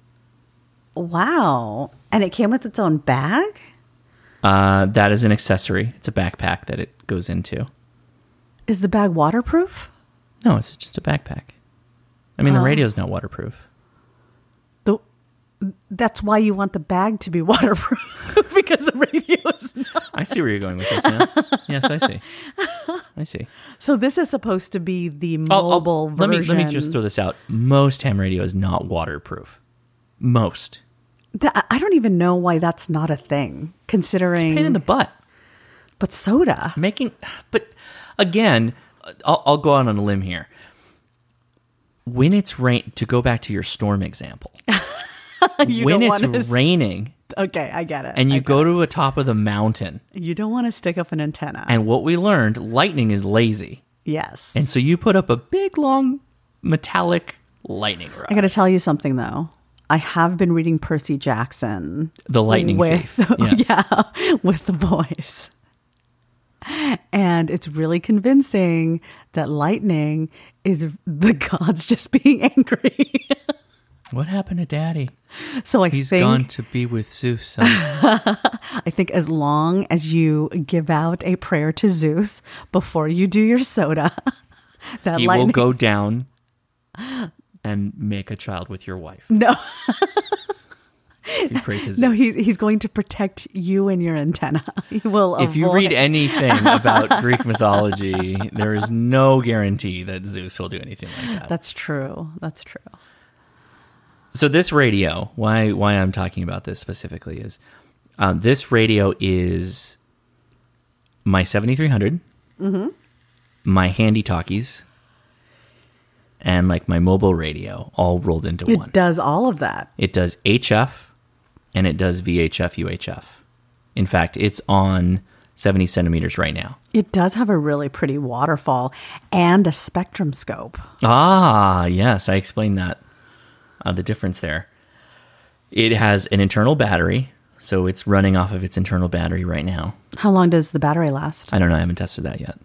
Wow. And it came with its own bag? Uh, that is an accessory. It's a backpack that it goes into. Is the bag waterproof? No, it's just a backpack. I mean, Oh. the radio's not waterproof. The, that's why you want the bag to be waterproof, because the radio is not. I see where you're going with this now. Yes, I see. I see. So this is supposed to be the I'll- I'll- mobile let me version. let me just throw this out. Most ham radio is not waterproof. Most. That- I don't even know why that's not a thing, considering. Pain in the butt. but soda. Making, but again, I'll, I'll go out on a limb here. When it's rain, to go back to your storm example, You when don't it's wanna s- raining Okay, I get it. and I you get go it. to the top of the mountain, You don't want to stick up an antenna. and what we learned, lightning is lazy. yes. And so you put up a big, long, metallic lightning rod. I got to tell you something, though. I have been reading Percy Jackson. The lightning with, thief. Yes. Yeah, with the boys. And it's really convincing that lightning is the gods just being angry. What happened to Daddy? So I He's think gone to be with Zeus. Son. I think as long as you give out a prayer to Zeus before you do your soda, that He lightning will go down and make a child with your wife. No. If you pray to Zeus. No, he's he's going to protect you and your antenna. He will. If you avoid- read anything about Greek mythology, there is no guarantee that Zeus will do anything like that. That's true. That's true. So this radio, why why I'm talking about this specifically is, um, this radio is my seventy-three hundred, Mm-hmm. my handy talkies, and like my mobile radio all rolled into It one. does all of that. It does H F and it does V H F U H F. In fact, it's on seventy centimeters right now. It does have a really pretty waterfall and a spectrum scope. Ah, yes, I explained that. Uh, the difference there. It has an internal battery, so it's running off of its internal battery right now. How long does the battery last? I don't know, I haven't tested that yet.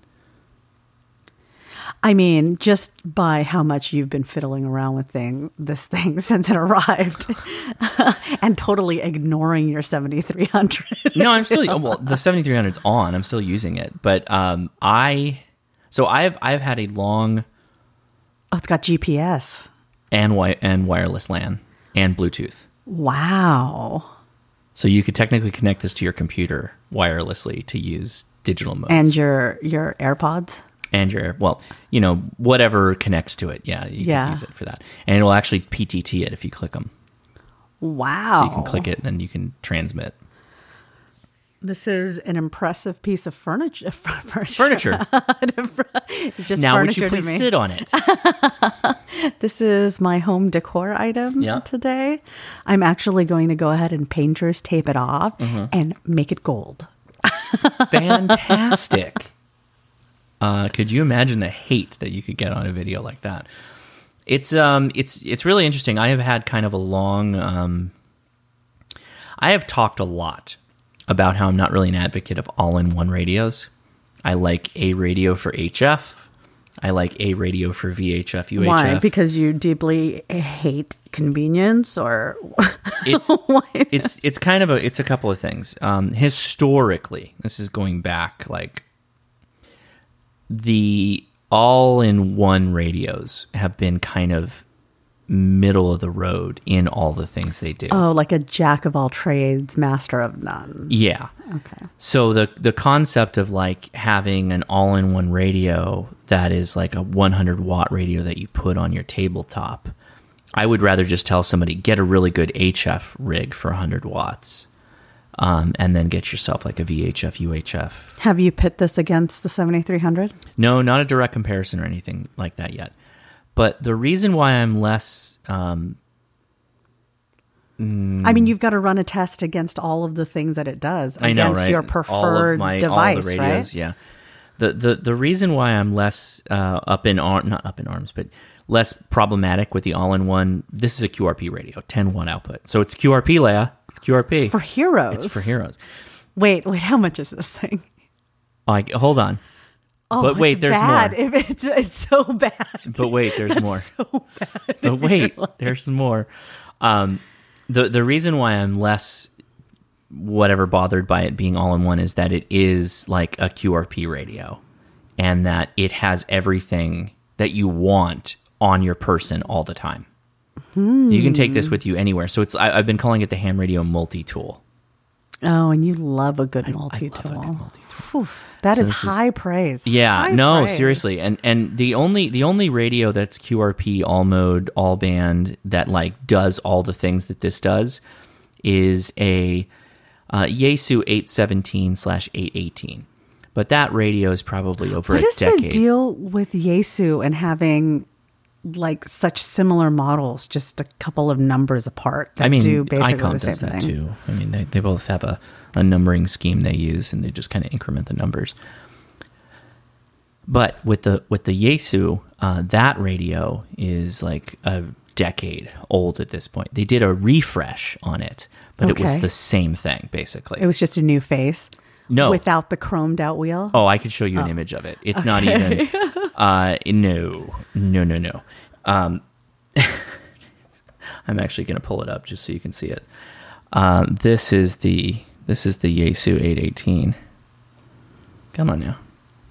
I mean, just by how much you've been fiddling around with thing this thing since it arrived, and totally ignoring your seventy-three hundred. No, I'm still oh, well. The seventy-three hundred's on. I'm still using it, but um, I so I've I've had a long Oh, it's got G P S. and wi- and wireless LAN and Bluetooth. Wow. So you could technically connect this to your computer wirelessly to use digital modes. And your your AirPods. and your well, you know, whatever connects to it. Yeah, you Yeah. can use it for that, and it will actually P T T it if you click them. Wow. So you can click it and then you can transmit This is an impressive piece of furniture. Furniture. furniture. It's just Now, would furniture you to please me. sit on it? This is my home decor item Yeah. today. I'm actually going to go ahead and painters tape it off Mm-hmm. and make it gold. fantastic. Uh, could you imagine the hate that you could get on a video like that? It's um, it's it's really interesting. I have had kind of a long. Um, I have talked a lot about how I'm not really an advocate of all-in-one radios. I like a radio for H F. I like a radio for V H F, U H F. Why? Because you deeply hate convenience, or it's it's it's kind of a it's a couple of things. Um, historically, this is going back like the all-in-one radios have been kind of middle of the road in all the things they do. Oh, like a jack of all trades, master of none. Yeah. Okay. So the the concept of like having an all-in-one radio that is like a one hundred watt radio that you put on your tabletop, I would rather just tell somebody, get a really good H F rig for one hundred watts, um, and then get yourself like a V H F, U H F. Have you pit this against the seventy-three hundred? No, not a direct comparison or anything like that yet. But the reason why I'm less... Um, mm, I mean, you've got to run a test against all of the things that it does against I know, right? your preferred all of my, device, all the radios, right? Yeah. The, the the reason why I'm less uh, up in ar- not up in arms, but less problematic with the all-in-one, this is a Q R P radio, ten watt output. So it's Q R P, Leia. It's Q R P. It's for heroes. It's for heroes. Wait, wait, how much is this thing? Like, hold on. Oh, but wait, it's there's bad. more. If it's it's so bad. But wait, there's That's more. So bad. But wait, there's more. Um, the the reason why I'm less whatever bothered by it being all in one is that it is like a Q R P radio, and that it has everything that you want on your person all the time. Hmm. You can take this with you anywhere. So it's I, I've been calling it the ham radio multi-tool. Oh, and you love a good I, multi-tool. I love a good multi-tool. Oof, that So is this is- high praise. Yeah, High no, praise. seriously. And and the only the only radio that's Q R P, all mode, all band that like does all the things that this does is a uh, Yaesu eight seventeen slash eight eighteen. But that radio is probably over What a is decade. the deal with Yaesu and having like such similar models, just a couple of numbers apart that I mean, do basically Icon the same does that thing? too. I mean, they, they both have a, a numbering scheme they use, and they just kind of increment the numbers. But with the with the Yaesu, uh, that radio is like a decade old at this point. They did a refresh on it, but it was Okay. the same thing, basically. It was just a new face. No. Without the chromed out wheel. Oh, I could show you an image of it. It's not even... Uh, no, no, no, no. Um, I'm actually going to pull it up just so you can see it. Um, this is the this is the Yaesu eight eighteen. Come on now.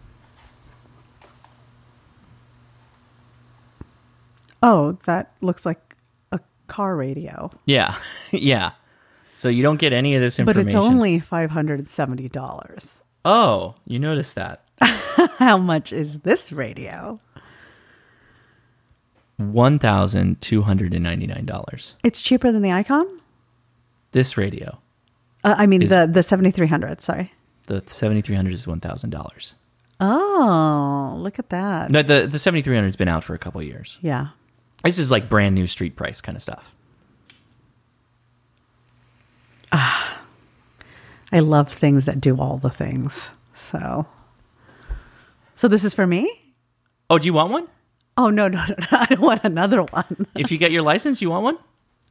Oh, that looks like a car radio. Yeah, yeah. So you don't get any of this But information. it's only five hundred seventy dollars. Oh, you noticed that. How much is this radio? one thousand two hundred ninety-nine dollars. It's cheaper than the Icon? This radio. Uh, I mean, Is- the, the seventy-three hundred, sorry. The seventy-three hundred is one thousand dollars. Oh, look at that. No, the, the seventy-three hundred has been out for a couple of years. Yeah. This is like brand new street price kind of stuff. I love things that do all the things. So, so this is for me? Oh, do you want one? Oh, no, no, no, no. I don't want another one. If you get your license, you want one?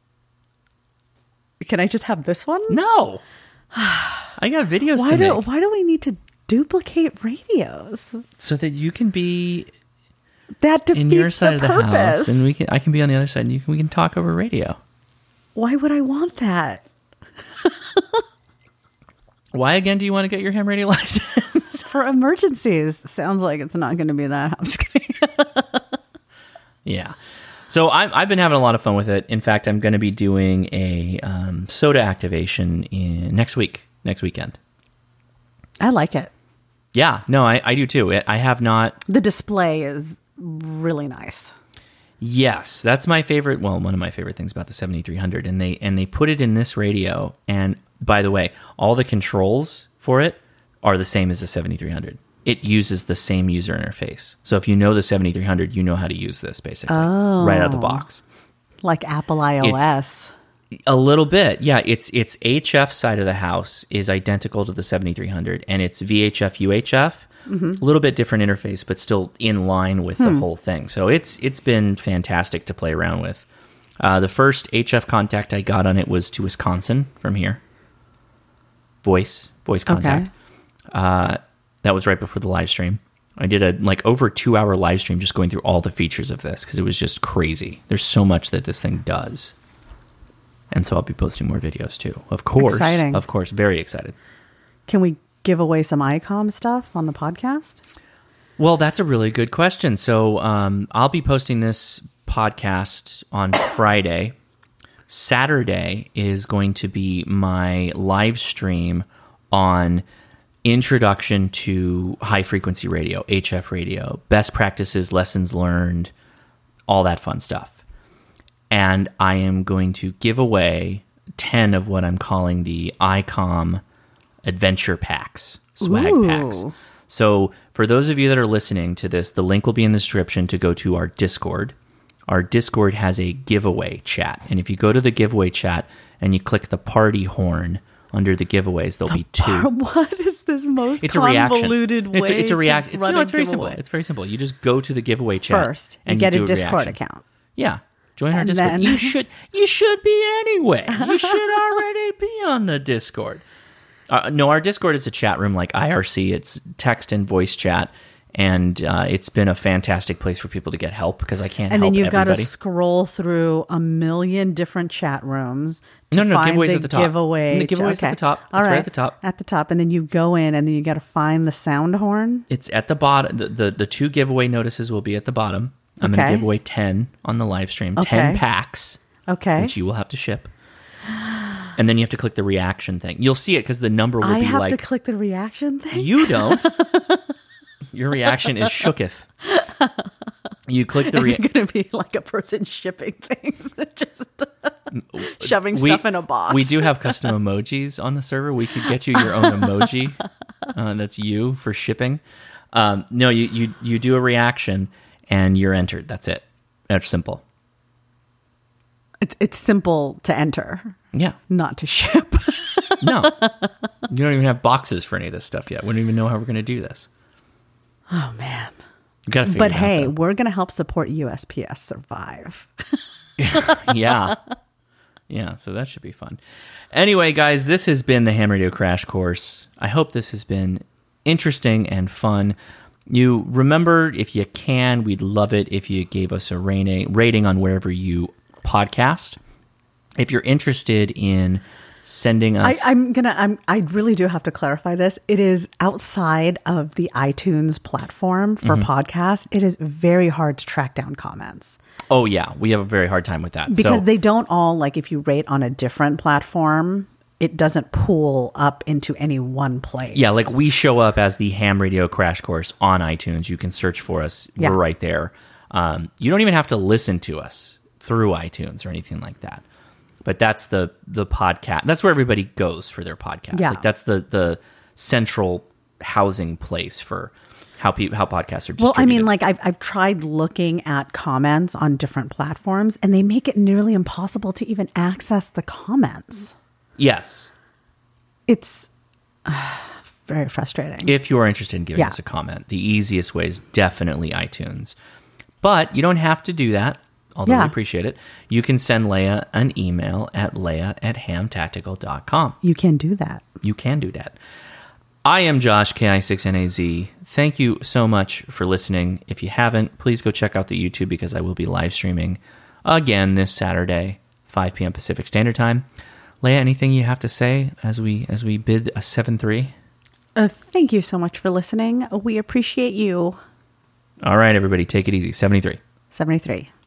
Can I just have this one? No. I got videos Why to do, make why do we need to duplicate radios? so that you can be That defeats in your side the of the purpose. house, and we can. I can be on the other side, and you can, we can talk over radio. Why would I want that? Why again do you want to get your ham radio license? For emergencies. Sounds like it's not going to be that. I'm just kidding. Yeah. So I'm, I've been having a lot of fun with it. In fact, I'm going to be doing a um, soda activation in next week, next weekend. I like it. Yeah, no, I, I do too. I I have not. The display is really nice. Yes, that's my favorite. Well, one of my favorite things about the seventy-three hundred, and they and they put it in this radio. And by the way, all the controls for it are the same as the seventy-three hundred. It uses the same user interface. So if you know the seventy-three hundred, you know how to use this basically Oh. right out of the box. Like Apple iOS. A little bit, yeah. It's it's H F side of the house is identical to the seventy-three hundred, and it's V H F U H F. Mm-hmm. A little bit different interface, but still in line with hmm. the whole thing. So it's it's been fantastic to play around with. Uh, the first H F contact I got on it was to Wisconsin from here. Voice voice contact. Okay. Uh, that was right before the live stream. I did a like over two hour live stream just going through all the features of this because it was just crazy. There's so much that this thing does. And so I'll be posting more videos too. Of course. Exciting. Of course. Very excited. Can we give away some I COM stuff on the podcast? Well, that's a really good question. So um, I'll be posting this podcast on Friday. Saturday is going to be my live stream on introduction to high frequency radio, H F radio, best practices, lessons learned, all that fun stuff. And I am going to give away ten of what I'm calling the I COM adventure packs, swag Ooh. packs. So for those of you that are listening to this, the link will be in the description to go to our Discord. Our Discord has a giveaway chat. And if you go to the giveaway chat and you click the party horn under the giveaways, there'll the be two. Par- what is this most it's convoluted a way it's a, it's a reaction. to It's, no, it's very giveaway. simple. It's very simple. You just go to the giveaway chat. First, and you get you a do Discord reaction. account. Yeah. Join our And Discord. then- You should you should be anyway. You should already be on the Discord. Uh, no, our Discord is a chat room like I R C. It's text and voice chat, and uh, it's been a fantastic place for people to get help because I can't And help then you've got to everybody. scroll through a million different chat rooms to No, no, no, find giveaways the at the top. giveaway. The giveaways okay. at the top. It's All right right. at the top. At the top, and then you go in, and then you got to find the sound horn. It's at the bottom. The, the, the two giveaway notices will be at the bottom. I'm Okay. going to give away ten on the live stream, Okay. ten packs, Okay. which you will have to ship. And then you have to click the reaction thing. You'll see it because the number will I be have like... to click the reaction thing? You don't. Your reaction is shooketh. You click the It's reaction. going to be like a person shipping things, just shoving we, stuff in a box. We do have custom emojis on the server. We could get you your own emoji. Uh, that's you for shipping. Um, no, you, you you do a reaction and you're entered. That's it. That's simple. It's, it's simple to enter, Yeah. not to ship. No. You don't even have boxes for any of this stuff yet. We don't even know how we're going to do this. Oh, man. You gotta figure But it out, hey, though. we're going to help support U S P S survive. Yeah. Yeah, so that should be fun. Anyway, guys, this has been the Ham Radio Crash Course. I hope this has been interesting and fun. You remember, if you can, we'd love it if you gave us a rating, rating on wherever you podcast. If you're interested in sending us... I, I'm gonna. I'm. I really do have to clarify this. It is outside of the iTunes platform for Mm-hmm. podcasts. It is very hard to track down comments Oh, yeah, we have a very hard time with that. because so, they don't all like. If you rate on a different platform, it doesn't pool up into any one place. Yeah, like we show up as the Ham Radio Crash Course on iTunes. You can search for us. Yeah. We're right there. Um, you don't even have to listen to us through iTunes or anything like that. But that's the the podcast. That's where everybody goes for their podcast. Yeah. Like that's the the central housing place for how people how podcasts are distributed. Well, I mean, like I've I've tried looking at comments on different platforms, and they make it nearly impossible to even access the comments. yes. It's uh, very frustrating. If you are interested in giving Yeah. us a comment, the easiest way is definitely iTunes. But you don't have to do that, although Yeah. we appreciate it. You can send Leia an email at leia at ham tactical dot com. You can do that. You can do that. I am Josh, K I six N A Z. Thank you so much for listening. If you haven't, please go check out the YouTube because I will be live streaming again this Saturday, five p.m. Pacific Standard Time. Leia, anything you have to say as we as we bid a seven three? Uh, thank you so much for listening. We appreciate you. All right, everybody, take it easy. seventy-three. seventy-three.